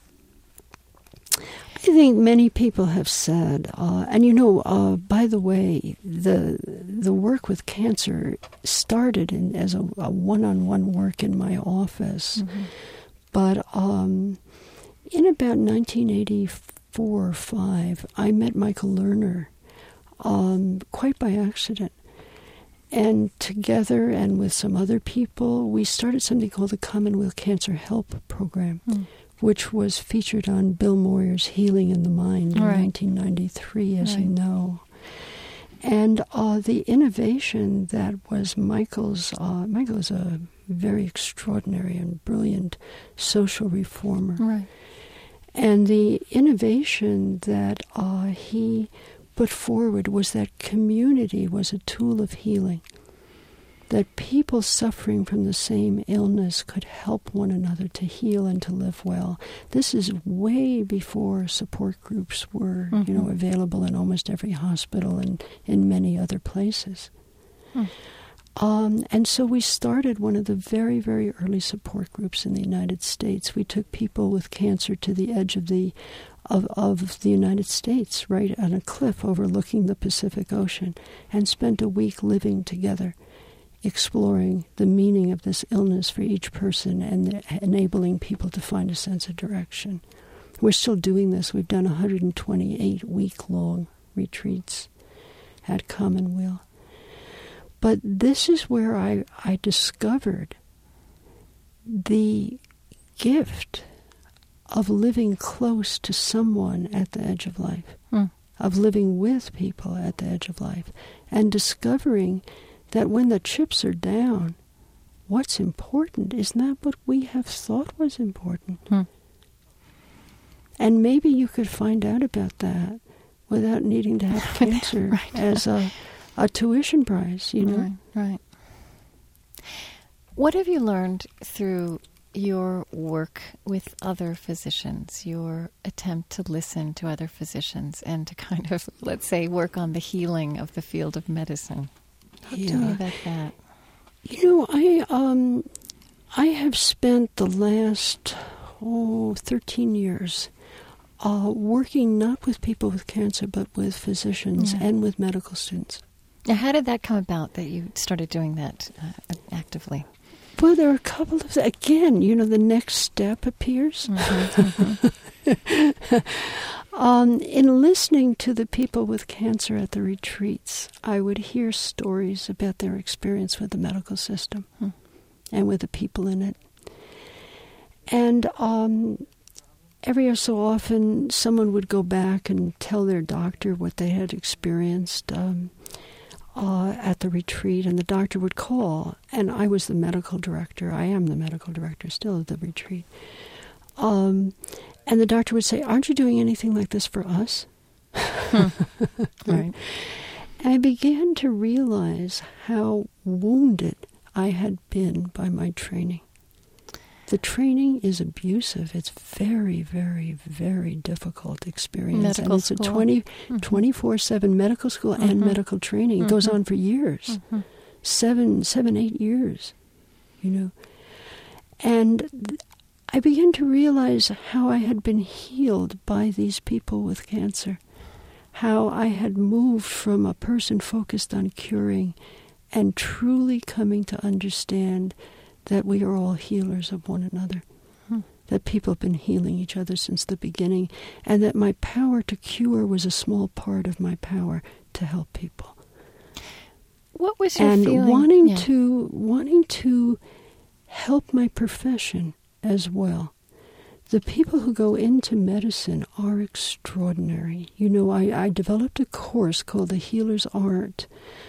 I think many people have said, and by the way, the work with cancer started as a one-on-one work in my office. But in about 1984 or 5, I met Michael Lerner quite by accident. And together and with some other people, we started something called the Commonweal Cancer Help Program, which was featured on Bill Moyer's Healing in the Mind in 1993, as you know. And the innovation that was Michael's is a very extraordinary and brilliant social reformer. Right. And the innovation that he put forward was that community was a tool of healing, that people suffering from the same illness could help one another to heal and to live well. This is way before support groups were, available in almost every hospital and in many other places. And so we started one of the very, very early support groups in the United States. We took people with cancer to the edge of the United States, right on a cliff overlooking the Pacific Ocean, and spent a week living together, exploring the meaning of this illness for each person and enabling people to find a sense of direction. We're still doing this. We've done 128 week-long retreats at Commonweal. But this is where I discovered the gift of living close to someone at the edge of life, of living with people at the edge of life, and discovering that when the chips are down, what's important is not what we have thought was important. And maybe you could find out about that without needing to have cancer as a tuition prize, Right. What have you learned through your work with other physicians, your attempt to listen to other physicians and to kind of, let's say, work on the healing of the field of medicine? Talk to me about that. I have spent the last 13 years working not with people with cancer, but with physicians and with medical students. Now, how did that come about that you started doing that actively? Well, there are a couple of, again, the next step appears. In listening to the people with cancer at the retreats, I would hear stories about their experience with the medical system and with the people in it. And every so often, someone would go back and tell their doctor what they had experienced at the retreat, and the doctor would call, and I was the medical director. I am the medical director still at the retreat. And the doctor would say, "Aren't you doing anything like this for us?" Right. And I began to realize how wounded I had been by my training. The training is abusive. It's very, very, very difficult experience. Medical and it's school. a 24/7 medical school and medical training. It goes on for years, 8 years, And I began to realize how I had been healed by these people with cancer, how I had moved from a person focused on curing and truly coming to understand that we are all healers of one another, that people have been healing each other since the beginning, and that my power to cure was a small part of my power to help people. What was your and feeling? wanting to help my profession as well, The people who go into medicine are extraordinary. You know, I developed a course called The Healer's Art.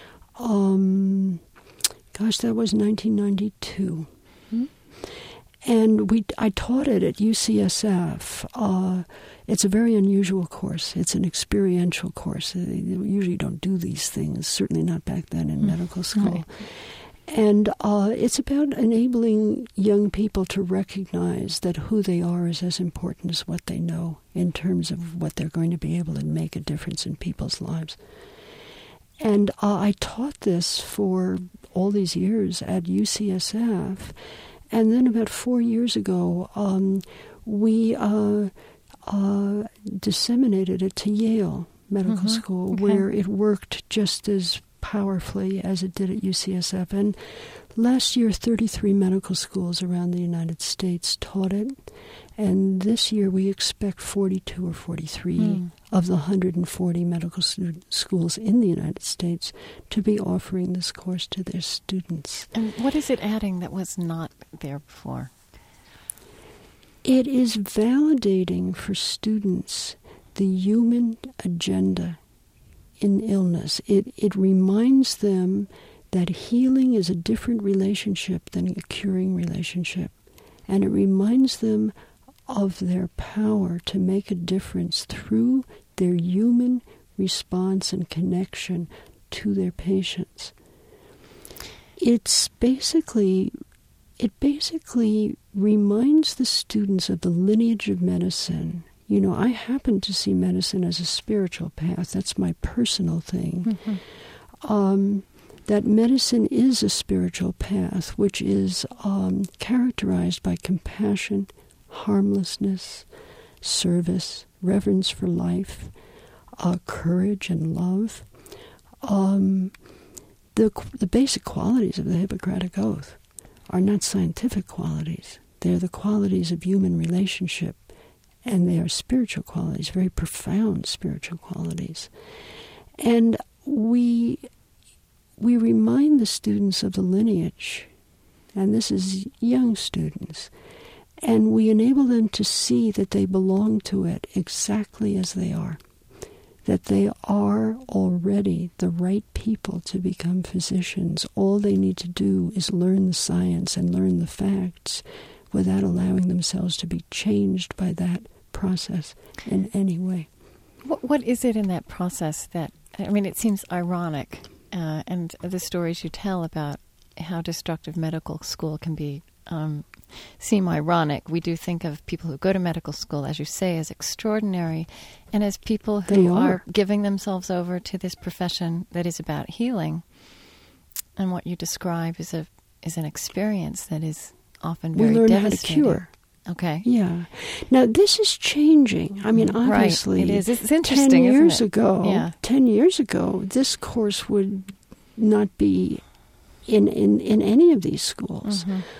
That was 1992. Mm-hmm. And I taught it at UCSF. It's a very unusual course. It's an experiential course. They usually don't do these things, certainly not back then in medical school. Right. And it's about enabling young people to recognize that who they are is as important as what they know in terms of what they're going to be able to make a difference in people's lives. And I taught this for all these years at UCSF. And then about 4 years ago, we disseminated it to Yale Medical School, where it worked just as powerfully as it did at UCSF. And last year, 33 medical schools around the United States taught it. And this year, we expect 42 or 43 of the 140 medical schools in the United States to be offering this course to their students. And what is it adding that was not there before? It is validating for students the human agenda in illness. It reminds them that healing is a different relationship than a curing relationship. And it reminds them of their power to make a difference through their human response and connection to their patients. It basically reminds the students of the lineage of medicine. You know, I happen to see medicine as a spiritual path. That's my personal thing. That medicine is a spiritual path, which is characterized by compassion, harmlessness, service, reverence for life, courage and love. The basic qualities of the Hippocratic Oath are not scientific qualities. They're the qualities of human relationship, and they are spiritual qualities, very profound spiritual qualities. And we remind the students of the lineage, and this is young students, and we enable them to see that they belong to it exactly as they are, that they are already the right people to become physicians. All they need to do is learn the science and learn the facts without allowing themselves to be changed by that process in any way. What is it in that process that, I mean, it seems ironic, and the stories you tell about how destructive medical school can be seem ironic. We do think of people who go to medical school, as you say, as extraordinary, and as people who are giving themselves over to this profession that is about healing. And what you describe is an experience that is often very devastating. We learn how to cure. Okay. Yeah. Now, this is changing. I mean, obviously, right. It is. It's interesting, 10 years ago, this course would not be in any of these schools.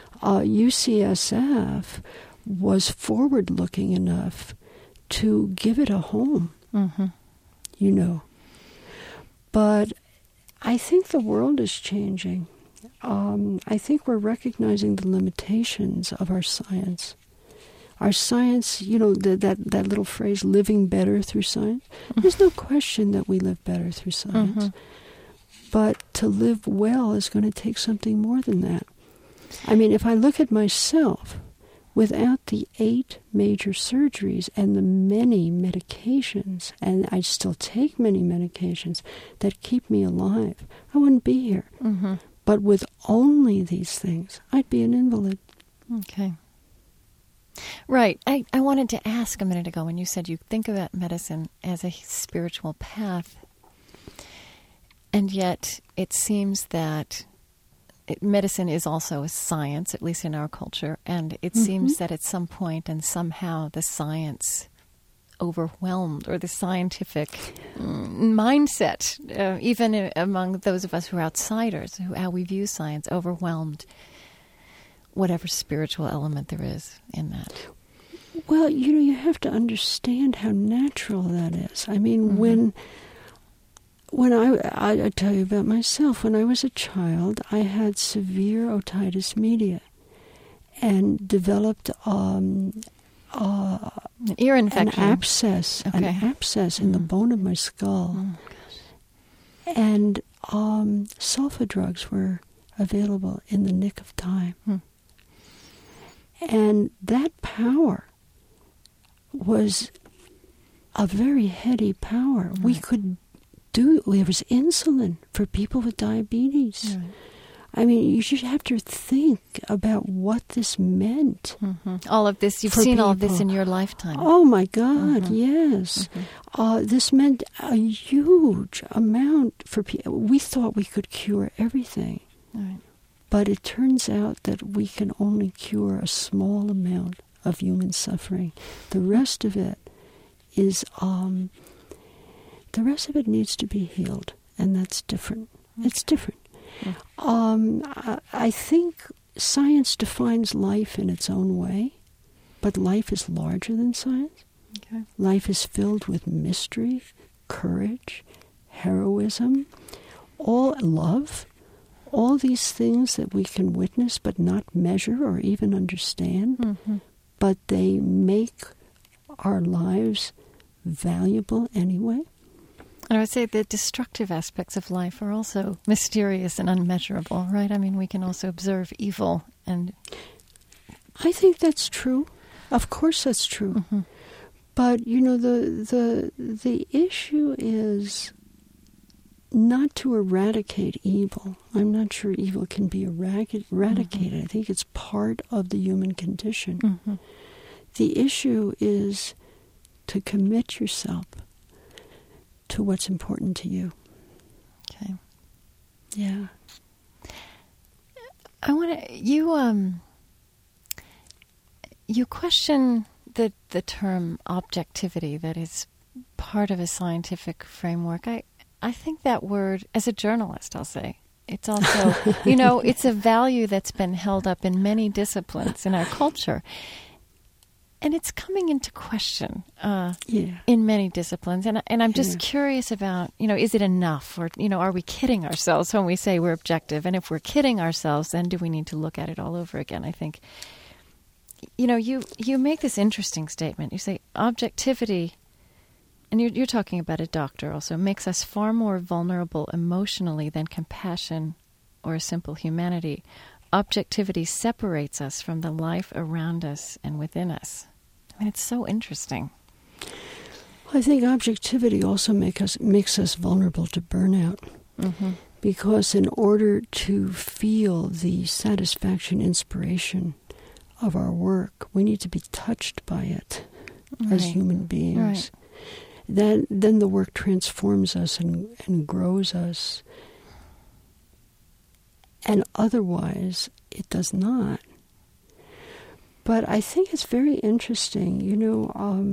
UCSF was forward-looking enough to give it a home, you know. But I think the world is changing. I think we're recognizing the limitations of our science. Our science, you know, that little phrase, living better through science, there's no question that we live better through science. But to live well is going to take something more than that. I mean, if I look at myself, without the 8 major surgeries and the many medications, and I still take many medications that keep me alive, I wouldn't be here. But with only these things, I'd be an invalid. Okay. Right. I wanted to ask a minute ago when you said you think about medicine as a spiritual path, and yet it seems that medicine is also a science, at least in our culture, and it seems that at some point and somehow the science overwhelmed, or the scientific mindset, even among those of us who are outsiders, how we view science, overwhelmed whatever spiritual element there is in that. Well, you know, you have to understand how natural that is. I mean, when I tell you about myself, when I was a child, I had severe otitis media and developed An ear infection. An abscess in the bone of my skull. Oh, and sulfa drugs were available in the nick of time. And that power was a very heady power. Right. There was insulin for people with diabetes. Right. I mean, you should have to think about what this meant. All of this, you've seen people. All of this in your lifetime. Oh, my God, yes. This meant a huge amount for people. We thought we could cure everything. Right. But it turns out that we can only cure a small amount of human suffering. The rest of it is, needs to be healed, and that's different. Okay. It's different. I think science defines life in its own way, but life is larger than science. Okay. Life is filled with mystery, courage, heroism, all love, all these things that we can witness but not measure or even understand, but they make our lives valuable anyway. And I would say the destructive aspects of life are also mysterious and unmeasurable, right? I mean, we can also observe evil and... I think that's true. Of course that's true. But, you know, the issue is not to eradicate evil. I'm not sure evil can be eradicated. I think it's part of the human condition. The issue is to commit yourself to what's important to you. Okay. Yeah. I want to, you question the term objectivity that is part of a scientific framework. I think that word, as a journalist, I'll say, it's also, you know, it's a value that's been held up in many disciplines in our culture. And it's coming into question in many disciplines. And I'm just curious about, you know, is it enough? Or, you know, are we kidding ourselves when we say we're objective? And if we're kidding ourselves, then do we need to look at it all over again? I think, you know, you make this interesting statement. You say objectivity, and you're talking about a doctor also, makes us far more vulnerable emotionally than compassion or a simple humanity. Objectivity separates us from the life around us and within us. I mean, it's so interesting. I think objectivity also makes us vulnerable to burnout. Because in order to feel the satisfaction, inspiration of our work, we need to be touched by it as human beings. Then the work transforms us and grows us. And otherwise, it does not. But I think it's very interesting, you know,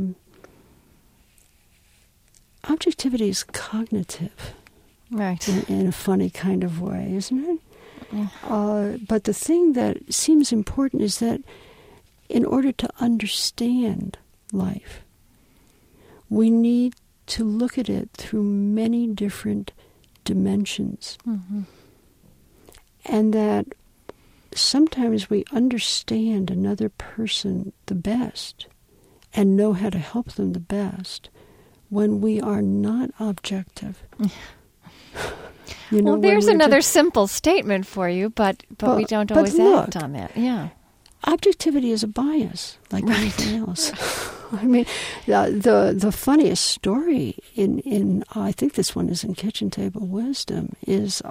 objectivity is cognitive. Right. In a funny kind of way, isn't it? But the thing that seems important is that in order to understand life, we need to look at it through many different dimensions. And that sometimes we understand another person the best and know how to help them the best when we are not objective. You know, well, there's another simple statement for you, but we don't always act on that. Yeah. Objectivity is a bias, like anything else. I mean, the funniest story in I think this one is in Kitchen Table Wisdom, is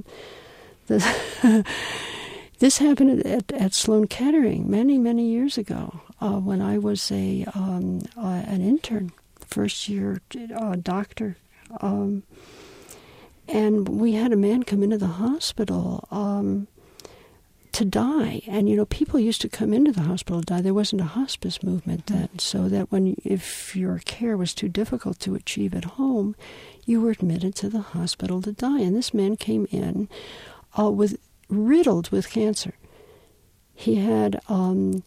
this happened at Sloan Kettering many years ago when I was an intern, first year doctor, and we had a man come into the hospital to die. And, you know, people used to come into the hospital to die. There wasn't a hospice movement then, so that if your care was too difficult to achieve at home, you were admitted to the hospital to die. And this man came in riddled with cancer. He had an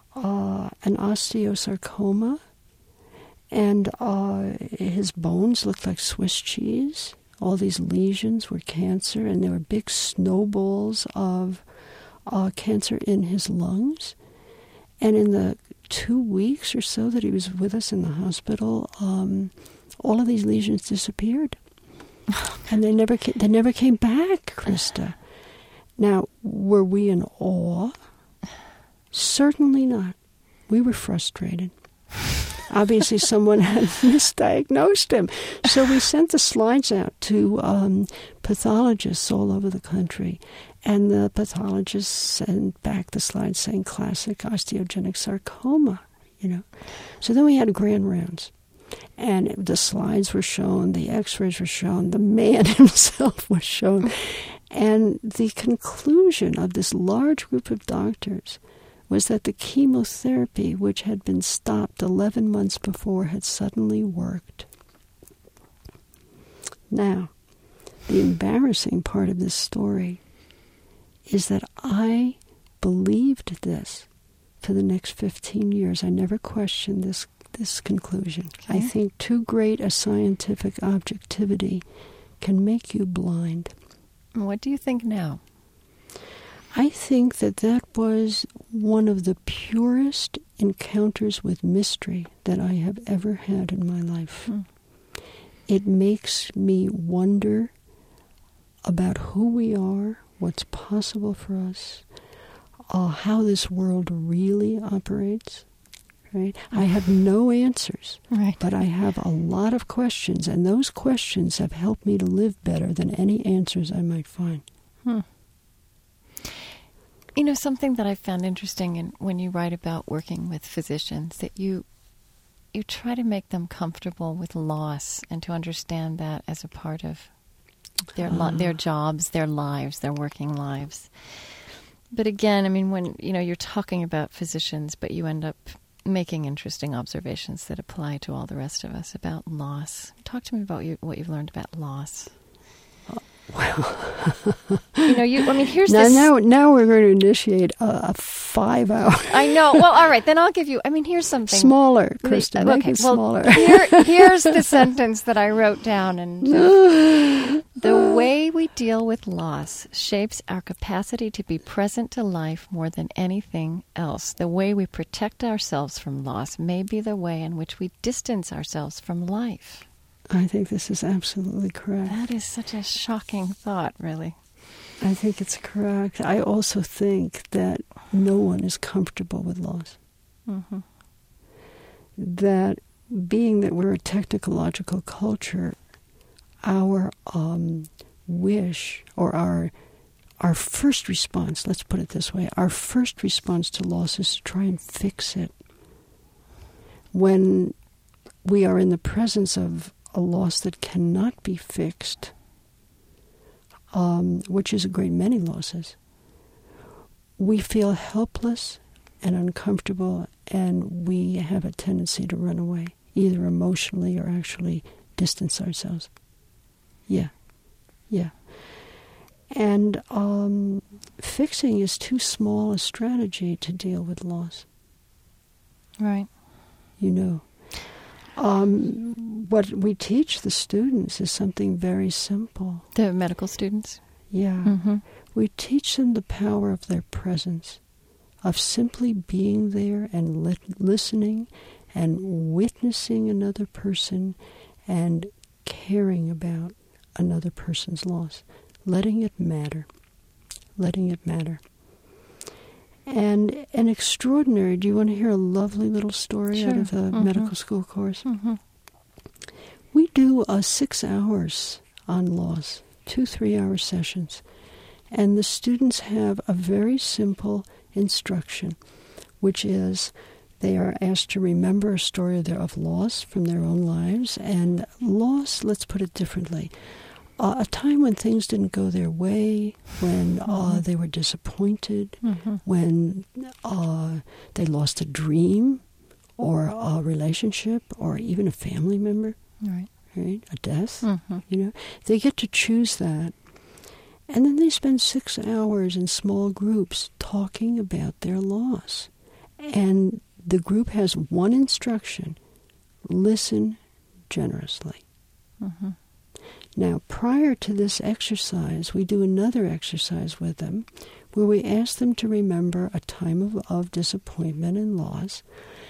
osteosarcoma, and his bones looked like Swiss cheese. All these lesions were cancer, and there were big snowballs of cancer in his lungs. And in the 2 weeks or so that he was with us in the hospital, all of these lesions disappeared. And they never came back, Krista. Now, were we in awe? Certainly not. We were frustrated. Obviously, someone had misdiagnosed him. So we sent the slides out to pathologists all over the country. And the pathologists sent back the slides saying classic osteogenic sarcoma, So then we had grand rounds. And the slides were shown, the x-rays were shown, the man himself was shown. And the conclusion of this large group of doctors was that the chemotherapy, which had been stopped 11 months before, had suddenly worked. Now, the embarrassing part of this story is that I believed this for the next 15 years. I never questioned this conclusion. Okay. I think too great a scientific objectivity can make you blind. What do you think now? I think that was one of the purest encounters with mystery that I have ever had in my life. It makes me wonder about who we are, what's possible for us, how this world really operates. Right? I have no answers, right, but I have a lot of questions, and those questions have helped me to live better than any answers I might find. Something that I found interesting when you write about working with physicians, that you try to make them comfortable with loss and to understand that as a part of their jobs, their lives, their working lives. But again, when you're talking about physicians, but you end up making interesting observations that apply to all the rest of us about loss. Talk to me about what you've learned about loss. Well, here's now, this. Now we're going to initiate a 5-hour. I know. Well, all right, then I'll give you. Here's something smaller, Krista. Make it smaller. Here's the sentence that I wrote down, and the way we deal with loss shapes our capacity to be present to life more than anything else. The way we protect ourselves from loss may be the way in which we distance ourselves from life. I think this is absolutely correct. That is such a shocking thought, really. I think it's correct. I also think that no one is comfortable with loss. Mm-hmm. That being that we're a technological culture, our wish or our first response, let's put it this way, our first response to loss is to try and fix it. When we are in the presence of a loss that cannot be fixed, which is a great many losses, we feel helpless and uncomfortable, and we have a tendency to run away, either emotionally or actually distance ourselves. Yeah. And fixing is too small a strategy to deal with loss. Right. What we teach the students is something very simple. The medical students? Yeah. Mm-hmm. We teach them the power of their presence, of simply being there and listening and witnessing another person and caring about another person's loss, letting it matter. And an extraordinary, do you want to hear a lovely little story out of a medical school course? Mm-hmm. We do 6 hours on loss, 2 3-hour sessions. And the students have a very simple instruction, which is they are asked to remember a story of loss from their own lives. And loss, let's put it differently, a time when things didn't go their way, when they were disappointed, when they lost a dream or a relationship or even a family member, right? A death, They get to choose that. And then they spend 6 hours in small groups talking about their loss. And the group has one instruction: listen generously. Mm-hmm. Now, prior to this exercise, we do another exercise with them where we ask them to remember a time of disappointment and loss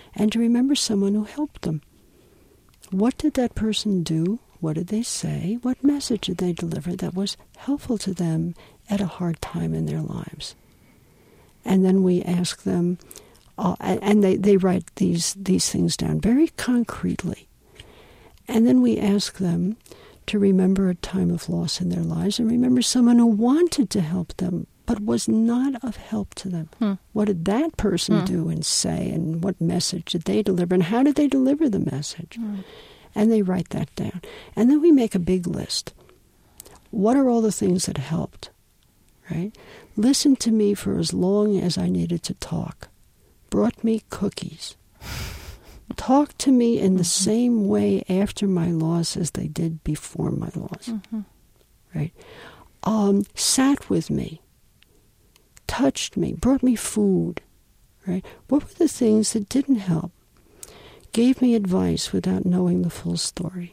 and to remember someone who helped them. What did that person do? What did they say? What message did they deliver that was helpful to them at a hard time in their lives? And then we ask them, and they write these things down very concretely. And then we ask them to remember a time of loss in their lives and remember someone who wanted to help them but was not of help to them. What did that person do and say, and what message did they deliver, and how did they deliver the message? And they write that down. And then we make a big list. What are all the things that helped? Right? Listened to me for as long as I needed to talk. Brought me cookies. Talked to me in the same way after my loss as they did before my loss. Right? Sat with me. Touched me. Brought me food. Right? What were the things that didn't help? Gave me advice without knowing the full story.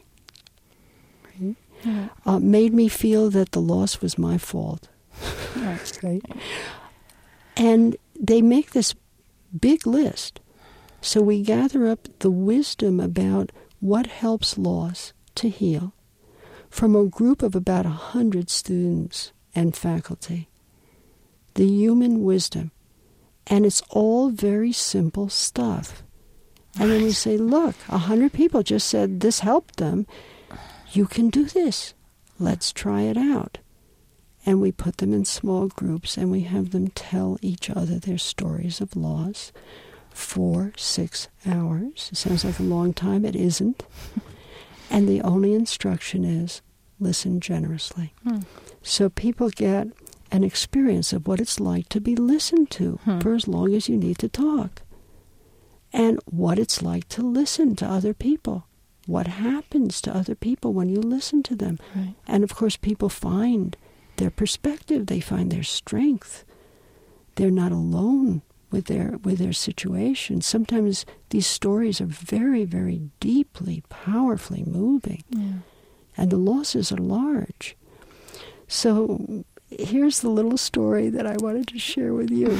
Right? Made me feel that the loss was my fault. Right? And they make this big list. So we gather up the wisdom about what helps loss to heal from a group of about 100 students and faculty. The human wisdom. And it's all very simple stuff. And then we say, look, 100 people just said this helped them. You can do this. Let's try it out. And we put them in small groups and we have them tell each other their stories of loss for 6 hours. It sounds like a long time. It isn't. And the only instruction is listen generously. So people get an experience of what it's like to be listened to for as long as you need to talk. And what it's like to listen to other people. What happens to other people when you listen to them. Right. And of course people find their perspective. They find their strength. They're not alone with their situation. Sometimes these stories are very, very deeply, powerfully moving. Yeah. And the losses are large. So here's the little story that I wanted to share with you.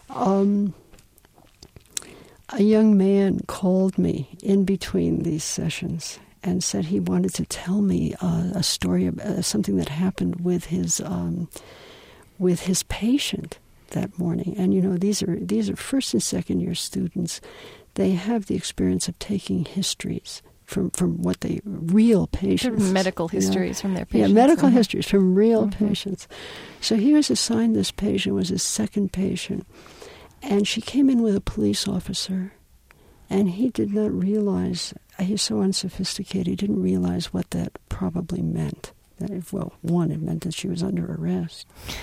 A young man called me in between these sessions and said he wanted to tell me a story about something that happened with his patient that morning. And you know, these are first and second year students. They have the experience of taking histories from what they real patients, medical histories from their patients. Yeah, medical histories from real patients. So he was assigned this patient, was his second patient. And she came in with a police officer, and he did not realize, he's so unsophisticated, he didn't realize what that probably meant. That it meant that she was under arrest.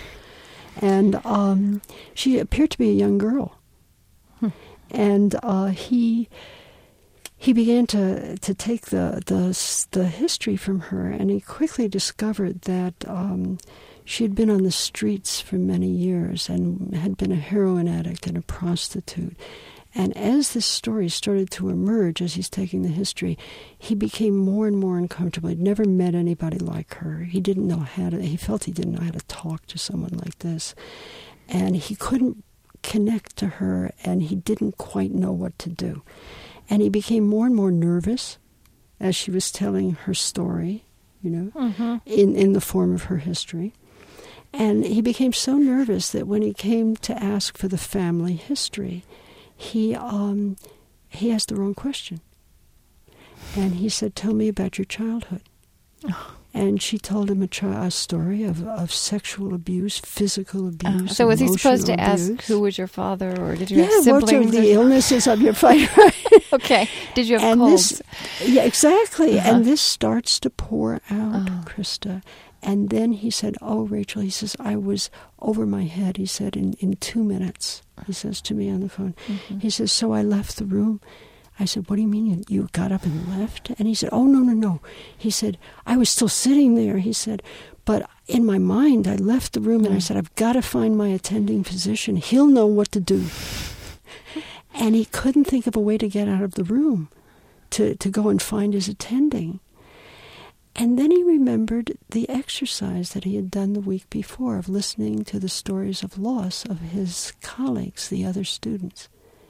And she appeared to be a young girl. And he began to take the history from her, and he quickly discovered that she had been on the streets for many years and had been a heroin addict and a prostitute. And as this story started to emerge, as he's taking the history, he became more and more uncomfortable. He'd never met anybody like her. He felt he didn't know how to talk to someone like this. And he couldn't connect to her, and he didn't quite know what to do. And he became more and more nervous as she was telling her story, in the form of her history. And he became so nervous that when he came to ask for the family history, he asked the wrong question. And he said, "Tell me about your childhood." And she told him a story of sexual abuse, physical abuse. So was he supposed to abuse. ask who was your father, or did you have siblings? What are the illnesses of your father? Okay. Did you have colds? Yeah, exactly. And this starts to pour out, Krista. And then he said, "Oh, Rachel," he says, "I was over my head," he said, in 2 minutes, he says to me on the phone. He says, "So I left the room." I said, "What do you mean you got up and left?" And he said, "Oh, no. He said, "I was still sitting there," he said, "but in my mind, I left the room and I said, I've got to find my attending physician. He'll know what to do." And he couldn't think of a way to get out of the room to go and find his attending. And then he remembered the exercise that he had done the week before of listening to the stories of loss of his colleagues, the other students.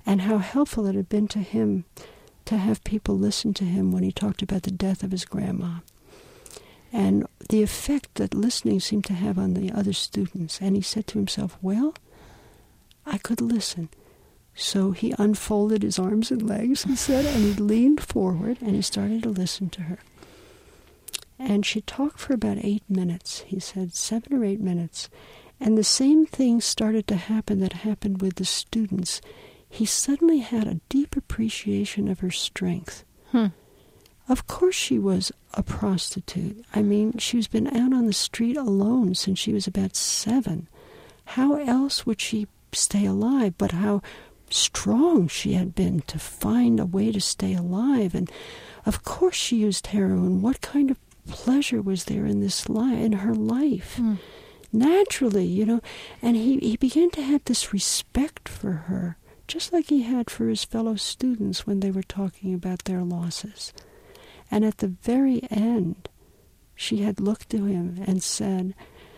and how helpful it had been to him to have people listen to him when he talked about the death of his grandma, and the effect that listening seemed to have on the other students. And he said to himself, well, I could listen. So he unfolded his arms and legs, he said, and he leaned forward and he started to listen to her. And she talked for about 8 minutes, he said, 7 or 8 minutes. And the same thing started to happen that happened with the students. He suddenly had a deep appreciation of her strength. Of course she was a prostitute. I mean, she's been out on the street alone since she was about 7. How else would she stay alive? But how strong she had been to find a way to stay alive. And of course she used heroin. What kind of pleasure was there in in her life? Naturally, you know. And he began to have this respect for her, just like he had for his fellow students when they were talking about their losses. And at the very end, she had looked to him and said,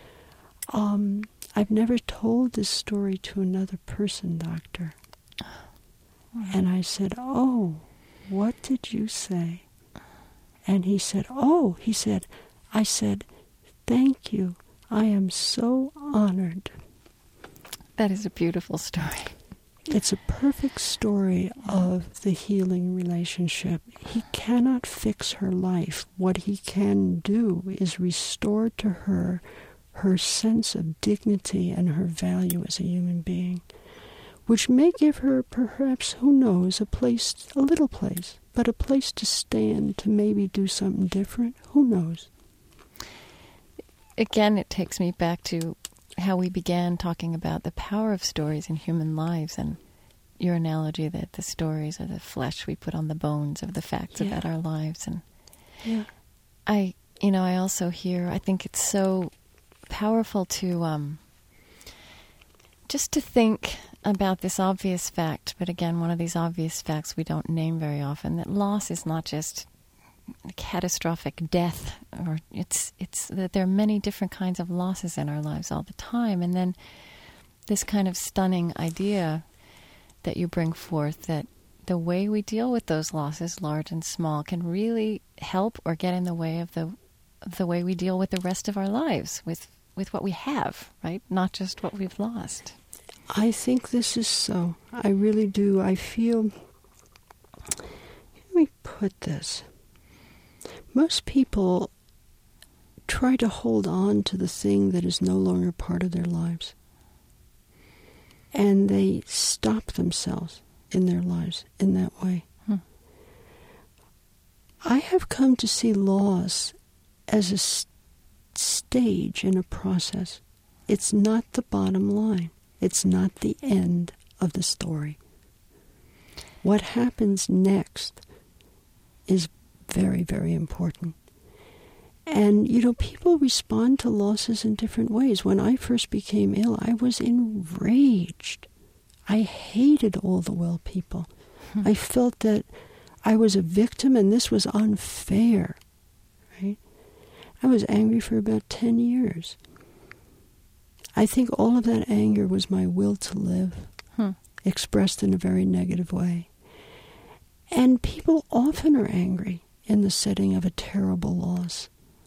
I've never told this story to another person, Doctor. And I said, oh, what did you say? And he said, I said, thank you. I am so honored. That is a beautiful story. It's a perfect story of the healing relationship. He cannot fix her life. What he can do is restore to her her sense of dignity and her value as a human being, which may give her, perhaps, who knows, a little place, but a place to stand, to maybe do something different. Who knows? Again, it takes me back to how we began talking about the power of stories in human lives, and your analogy that the stories are the flesh we put on the bones of the facts about our lives. And I also hear, I think it's so powerful to just to think about this obvious fact, but again, one of these obvious facts we don't name very often, that loss is not just catastrophic death, or it's that there are many different kinds of losses in our lives all the time. And then this kind of stunning idea that you bring forth, that the way we deal with those losses, large and small, can really help or get in the way of the way we deal with the rest of our lives, with what we have, right? Not just what we've lost. I think this is so. I really do. I feel, let me put this. Most people try to hold on to the thing that is no longer part of their lives. And they stop themselves in their lives in that way. I have come to see loss as a stage in a process. It's not the bottom line. It's not the end of the story. What happens next is very, very important. And, people respond to losses in different ways. When I first became ill, I was enraged. I hated all the well people. I felt that I was a victim and this was unfair. Right? I was angry for about 10 years. I think all of that anger was my will to live, expressed in a very negative way. And people often are angry in the setting of a terrible loss.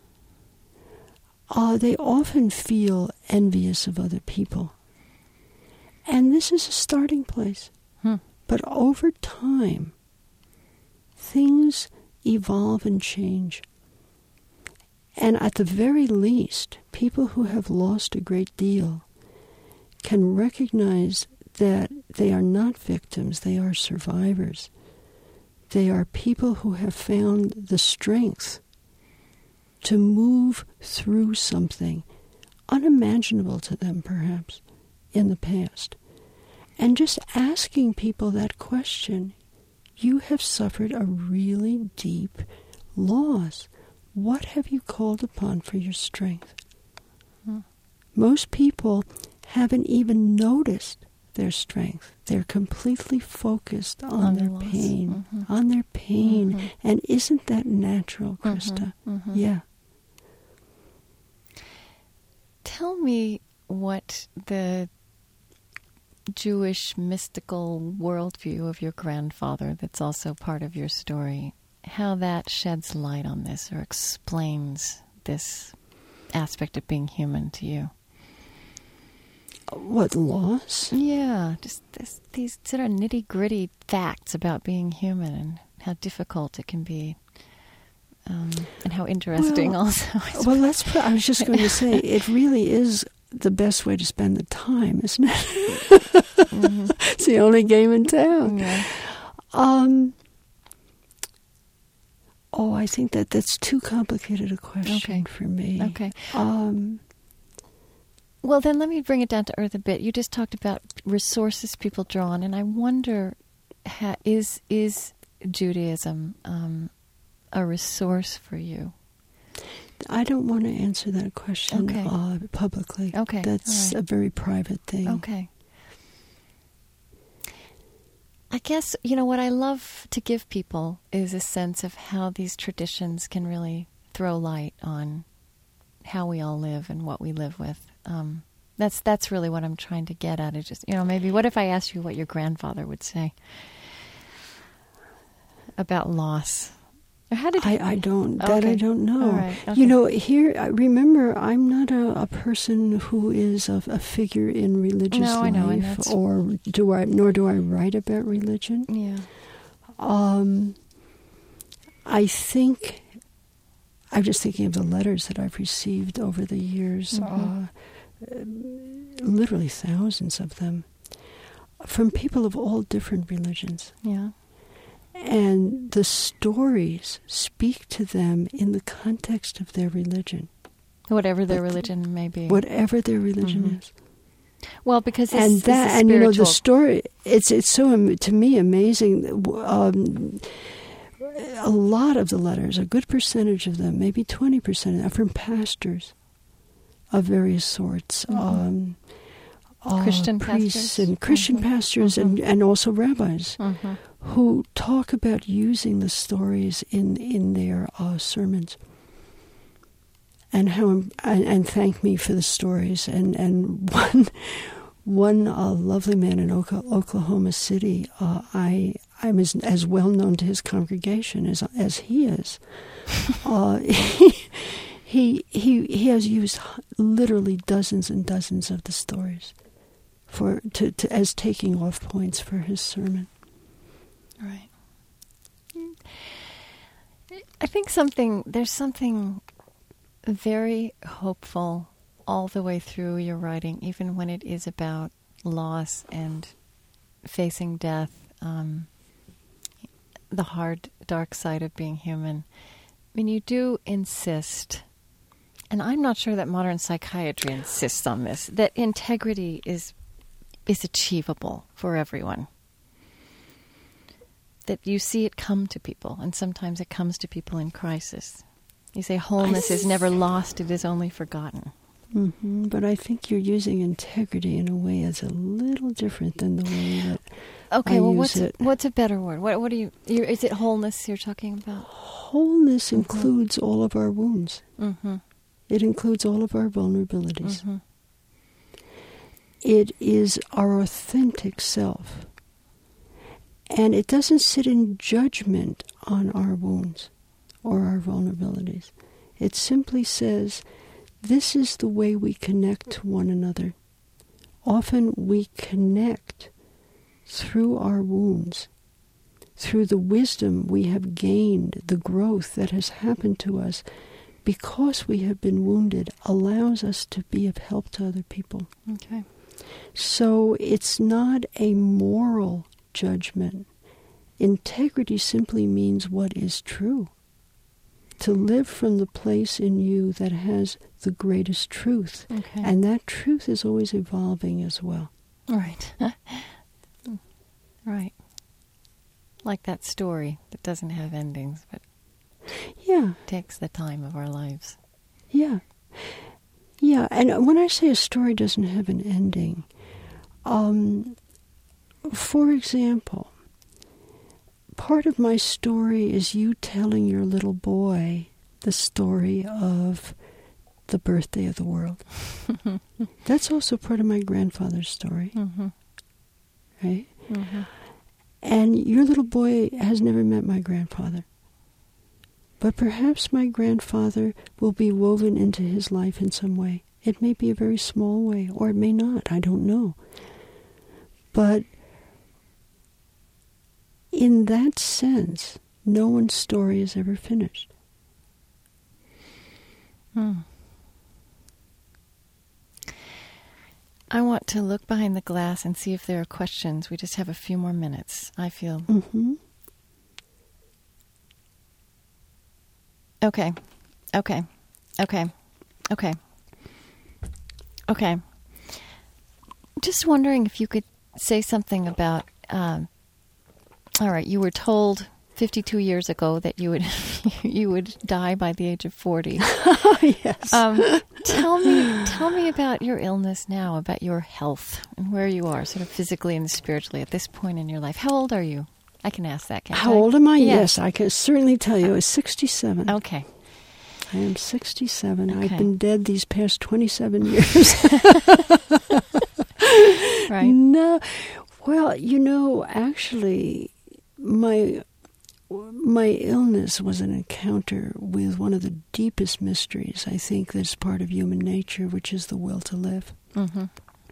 They often feel envious of other people. And this is a starting place. But over time, things evolve and change. And at the very least, people who have lost a great deal can recognize that they are not victims, they are survivors. They are people who have found the strength to move through something unimaginable to them, perhaps, in the past. And just asking people that question, you have suffered a really deep loss. What have you called upon for your strength? Most people haven't even noticed their strength. They're completely focused on their pain, on their pain. And isn't that natural, Krista? Yeah. Tell me what the Jewish mystical worldview of your grandfather that's also part of your story, how that sheds light on this or explains this aspect of being human to you. What, loss? Yeah, just these sort of nitty-gritty facts about being human and how difficult it can be, and how interesting also. Well, I was just going to say, it really is the best way to spend the time, isn't it? Mm-hmm. It's the only game in town. Yeah. I think that's too complicated a question for me. Okay. Well, then let me bring it down to earth a bit. You just talked about resources people draw on, and I wonder, is Judaism a resource for you? I don't want to answer that question publicly. Okay. That's a very private thing. Okay. I guess, what I love to give people is a sense of how these traditions can really throw light on how we all live and what we live with. That's really what I'm trying to get at. It's just, maybe what if I asked you what your grandfather would say about loss? Or how did I don't know. All right. Okay. Here, remember, I'm not a person who is a figure in religious life, I know, nor do I write about religion. Yeah. I think, I'm just thinking of the letters that I've received over the years, literally thousands of them, from people of all different religions. Yeah. And the stories speak to them in the context of their religion. Whatever their religion may be. Whatever their religion is. Well, because the story, it's so, to me, amazing. A lot of the letters, a good percentage of them, maybe 20%, are from pastors of various sorts. Christian priests pastors? And Christian pastors and also rabbis who talk about using the stories in their sermons and and thank me for the stories. And one lovely man in Oklahoma City, I'm as well known to his congregation as he is. He has used literally dozens and dozens of the stories as taking off points for his sermon. Right. I think there's something very hopeful all the way through your writing, even when it is about loss and facing death, the hard, dark side of being human. I mean, you do insist, and I'm not sure that modern psychiatry insists on this, that integrity is achievable for everyone. That you see it come to people, and sometimes it comes to people in crisis. You say wholeness is never lost, it is only forgotten. Mm-hmm. But I think you're using integrity in a way that's a little different than the way that I use it. What's a better word? What do you is it wholeness you're talking about? Wholeness includes all of our wounds. Mm-hmm. It includes all of our vulnerabilities. Mm-hmm. It is our authentic self. And it doesn't sit in judgment on our wounds or our vulnerabilities. It simply says, this is the way we connect to one another. Often we connect through our wounds, through the wisdom we have gained, the growth that has happened to us because we have been wounded allows us to be of help to other people. Okay. So it's not a moral judgment. Integrity simply means what is true. To live from the place in you that has the greatest truth. Okay. And that truth is always evolving as well. Right. Right. Like that story that doesn't have endings, but takes the time of our lives. Yeah. Yeah, and when I say a story doesn't have an ending, for example, part of my story is you telling your little boy the story of the birthday of the world. That's also part of my grandfather's story. Mm-hmm. right? Mm-hmm. And your little boy has never met my grandfather. But perhaps my grandfather will be woven into his life in some way. It may be a very small way, or it may not. I don't know. But in that sense, no one's story is ever finished. I want to look behind the glass and see if there are questions. We just have a few more minutes, I feel. Mm-hmm. Okay. Just wondering if you could say something about, all right, you were told 52 years ago that you would die by the age of 40. Yes. Tell me about your illness now, about your health, and where you are, sort of physically and spiritually at this point in your life. How old are you? I can ask that, can't I? How old am I? Yes, I can certainly tell you. I was 67. Okay. I am 67. Okay. I've been dead these past 27 years. Right. No. Well, actually, my illness was an encounter with one of the deepest mysteries, I think, that's part of human nature, which is the will to live. Mm-hmm.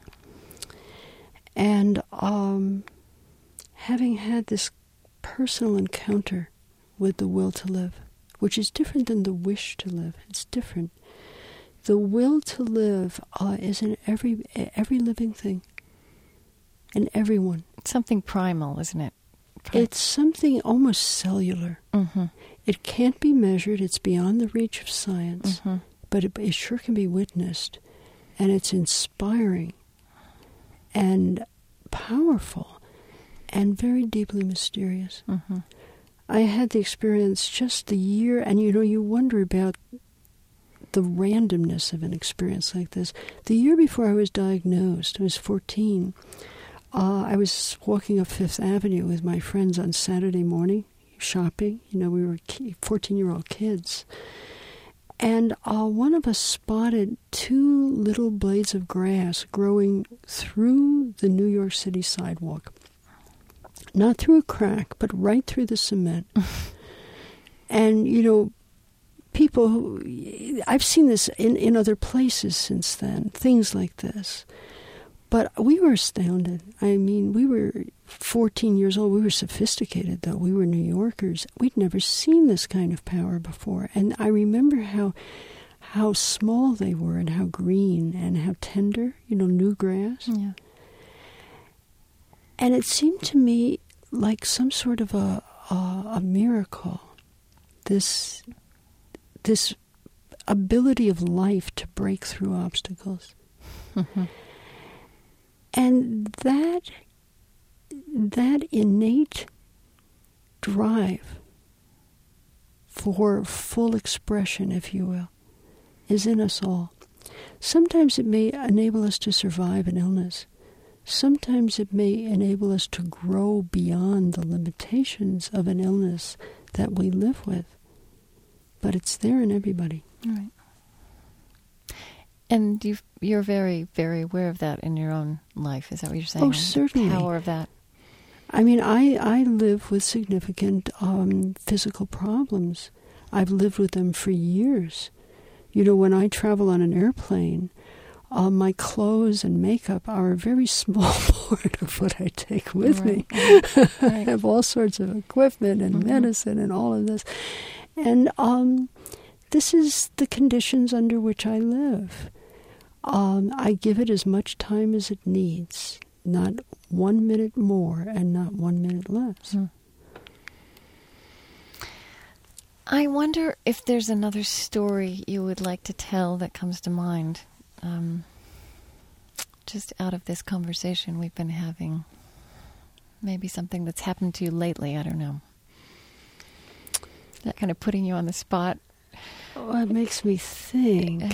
And having had this personal encounter with the will to live, which is different than the wish to live. It's different. The will to live is in every living thing, in everyone. It's something primal, isn't it? It's something almost cellular. Mm-hmm. It can't be measured. It's beyond the reach of science, mm-hmm. but it sure can be witnessed, and it's inspiring and powerful and very deeply mysterious. Mm-hmm. I had the experience just the year, and you wonder about the randomness of an experience like this. The year before I was diagnosed, I was 14, I was walking up Fifth Avenue with my friends on Saturday morning, shopping. We were 14-year-old kids. And one of us spotted two little blades of grass growing through the New York City sidewalk. Not through a crack, but right through the cement. And, people who, I've seen this in other places since then, things like this. But we were astounded. I mean, we were 14 years old. We were sophisticated, though. We were New Yorkers. We'd never seen this kind of power before. And I remember how small they were and how green and how tender, new grass. Yeah. And it seemed to me like some sort of a miracle. This ability of life to break through obstacles. Mm-hmm. And that innate drive for full expression, if you will, is in us all. Sometimes it may enable us to survive an illness. Sometimes it may enable us to grow beyond the limitations of an illness that we live with. But it's there in everybody. Right. And you're very, very aware of that in your own life. Is that what you're saying? Oh, certainly. The power of that. I mean, I live with significant physical problems. I've lived with them for years. When I travel on an airplane, my clothes and makeup are a very small part of what I take with me. Right. I have all sorts of equipment and mm-hmm. medicine and all of this. And this is the conditions under which I live. I give it as much time as it needs, not 1 minute more and not 1 minute less. Mm. I wonder if there's another story you would like to tell that comes to mind, just out of this conversation we've been having. Maybe something that's happened to you lately, I don't know. That kind of putting you on the spot. Oh, it makes me think.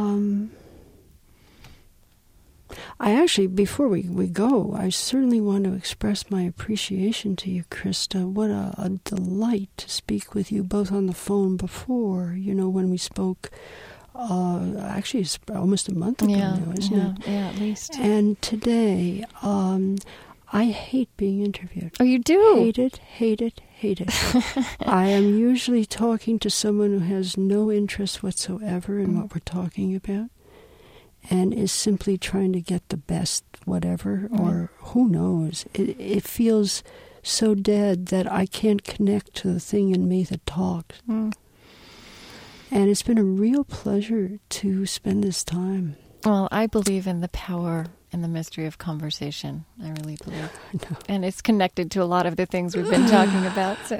I actually, before we go, I certainly want to express my appreciation to you, Krista. What a delight to speak with you, both on the phone before, when we spoke. Actually, it's almost a month ago now, isn't it? Yeah, at least. And today, I hate being interviewed. Oh, you do? Hate it, hate it, hate it. I am usually talking to someone who has no interest whatsoever in what we're talking about and is simply trying to get the best whatever, or who knows. It feels so dead that I can't connect to the thing in me that talks. And it's been a real pleasure to spend this time. Well, I believe in the power and the mystery of conversation. I really believe. No. And it's connected to a lot of the things we've been talking about. So.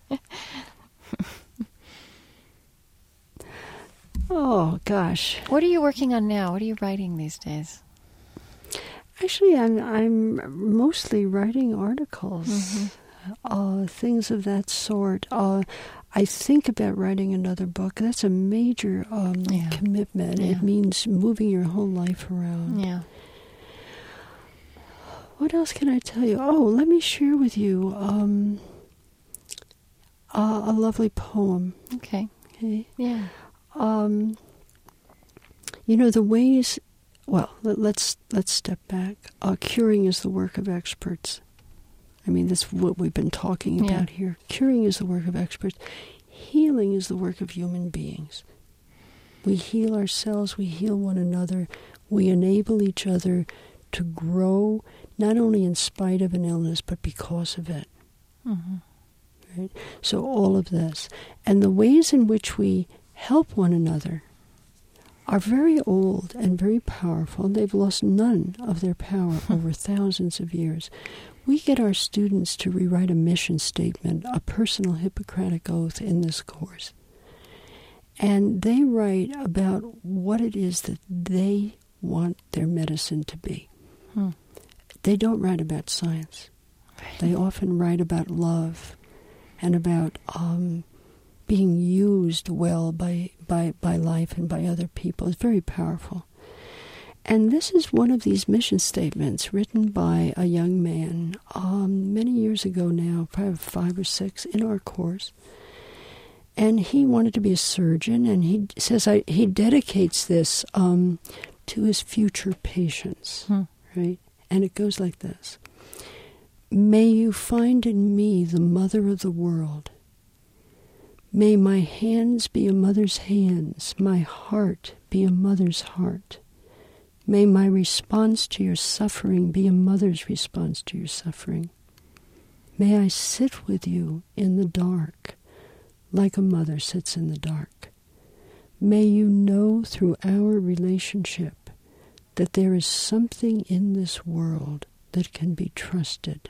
Oh, gosh. What are you working on now? What are you writing these days? Actually, I'm mostly writing articles, things of that sort. I think about writing another book. That's a major commitment. Yeah. It means moving your whole life around. Yeah. What else can I tell you? Oh, let me share with you a lovely poem. Okay. Yeah. You know, the ways... Well, let's step back. Curing is the work of experts. I mean, that's what we've been talking about here. Curing is the work of experts. Healing is the work of human beings. We heal ourselves, we heal one another, we enable each other to grow, not only in spite of an illness, but because of it. Right? So all of this. And the ways in which we help one another are very old and very powerful. They've lost none of their power over thousands of years. We get our students to rewrite a mission statement, a personal Hippocratic oath in this course. And they write about what it is that they want their medicine to be. They don't write about science. They often write about love and about being used well by life and by other people. It's very powerful. And this is one of these mission statements written by a young man many years ago now, probably 5 or 6, in our course. And he wanted to be a surgeon, and he says he dedicates this to his future patients, right? And it goes like this. May you find in me the mother of the world. May my hands be a mother's hands, my heart be a mother's heart. May my response to your suffering be a mother's response to your suffering. May I sit with you in the dark, like a mother sits in the dark. May you know through our relationship that there is something in this world that can be trusted.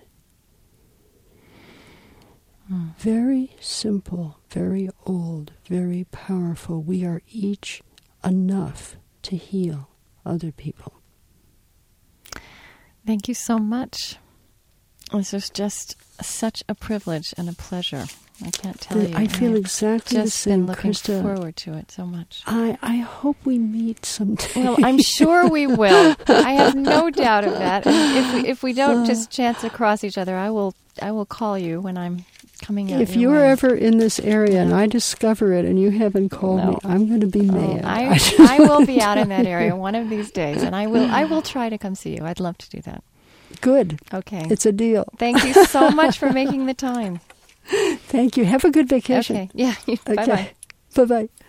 Very simple, very old, very powerful. We are each enough to heal other people. Thank you so much. This was just such a privilege and a pleasure. I can't tell you. I feel exactly the same, I've just been looking Krista. forward to it so much. I hope we meet someday. Well, I'm sure we will. I have no doubt of that. And if we don't just chance across each other, I will call you when I'm coming out. If you're ever in this area and I discover it and you haven't called me, I'm going to be mad. I will be out in that area one of these days, and I will try to come see you. I'd love to do that. Good. Okay. It's a deal. Thank you so much for making the time. Thank you. Have a good vacation. Okay. Yeah. Okay. Bye-bye. Bye-bye.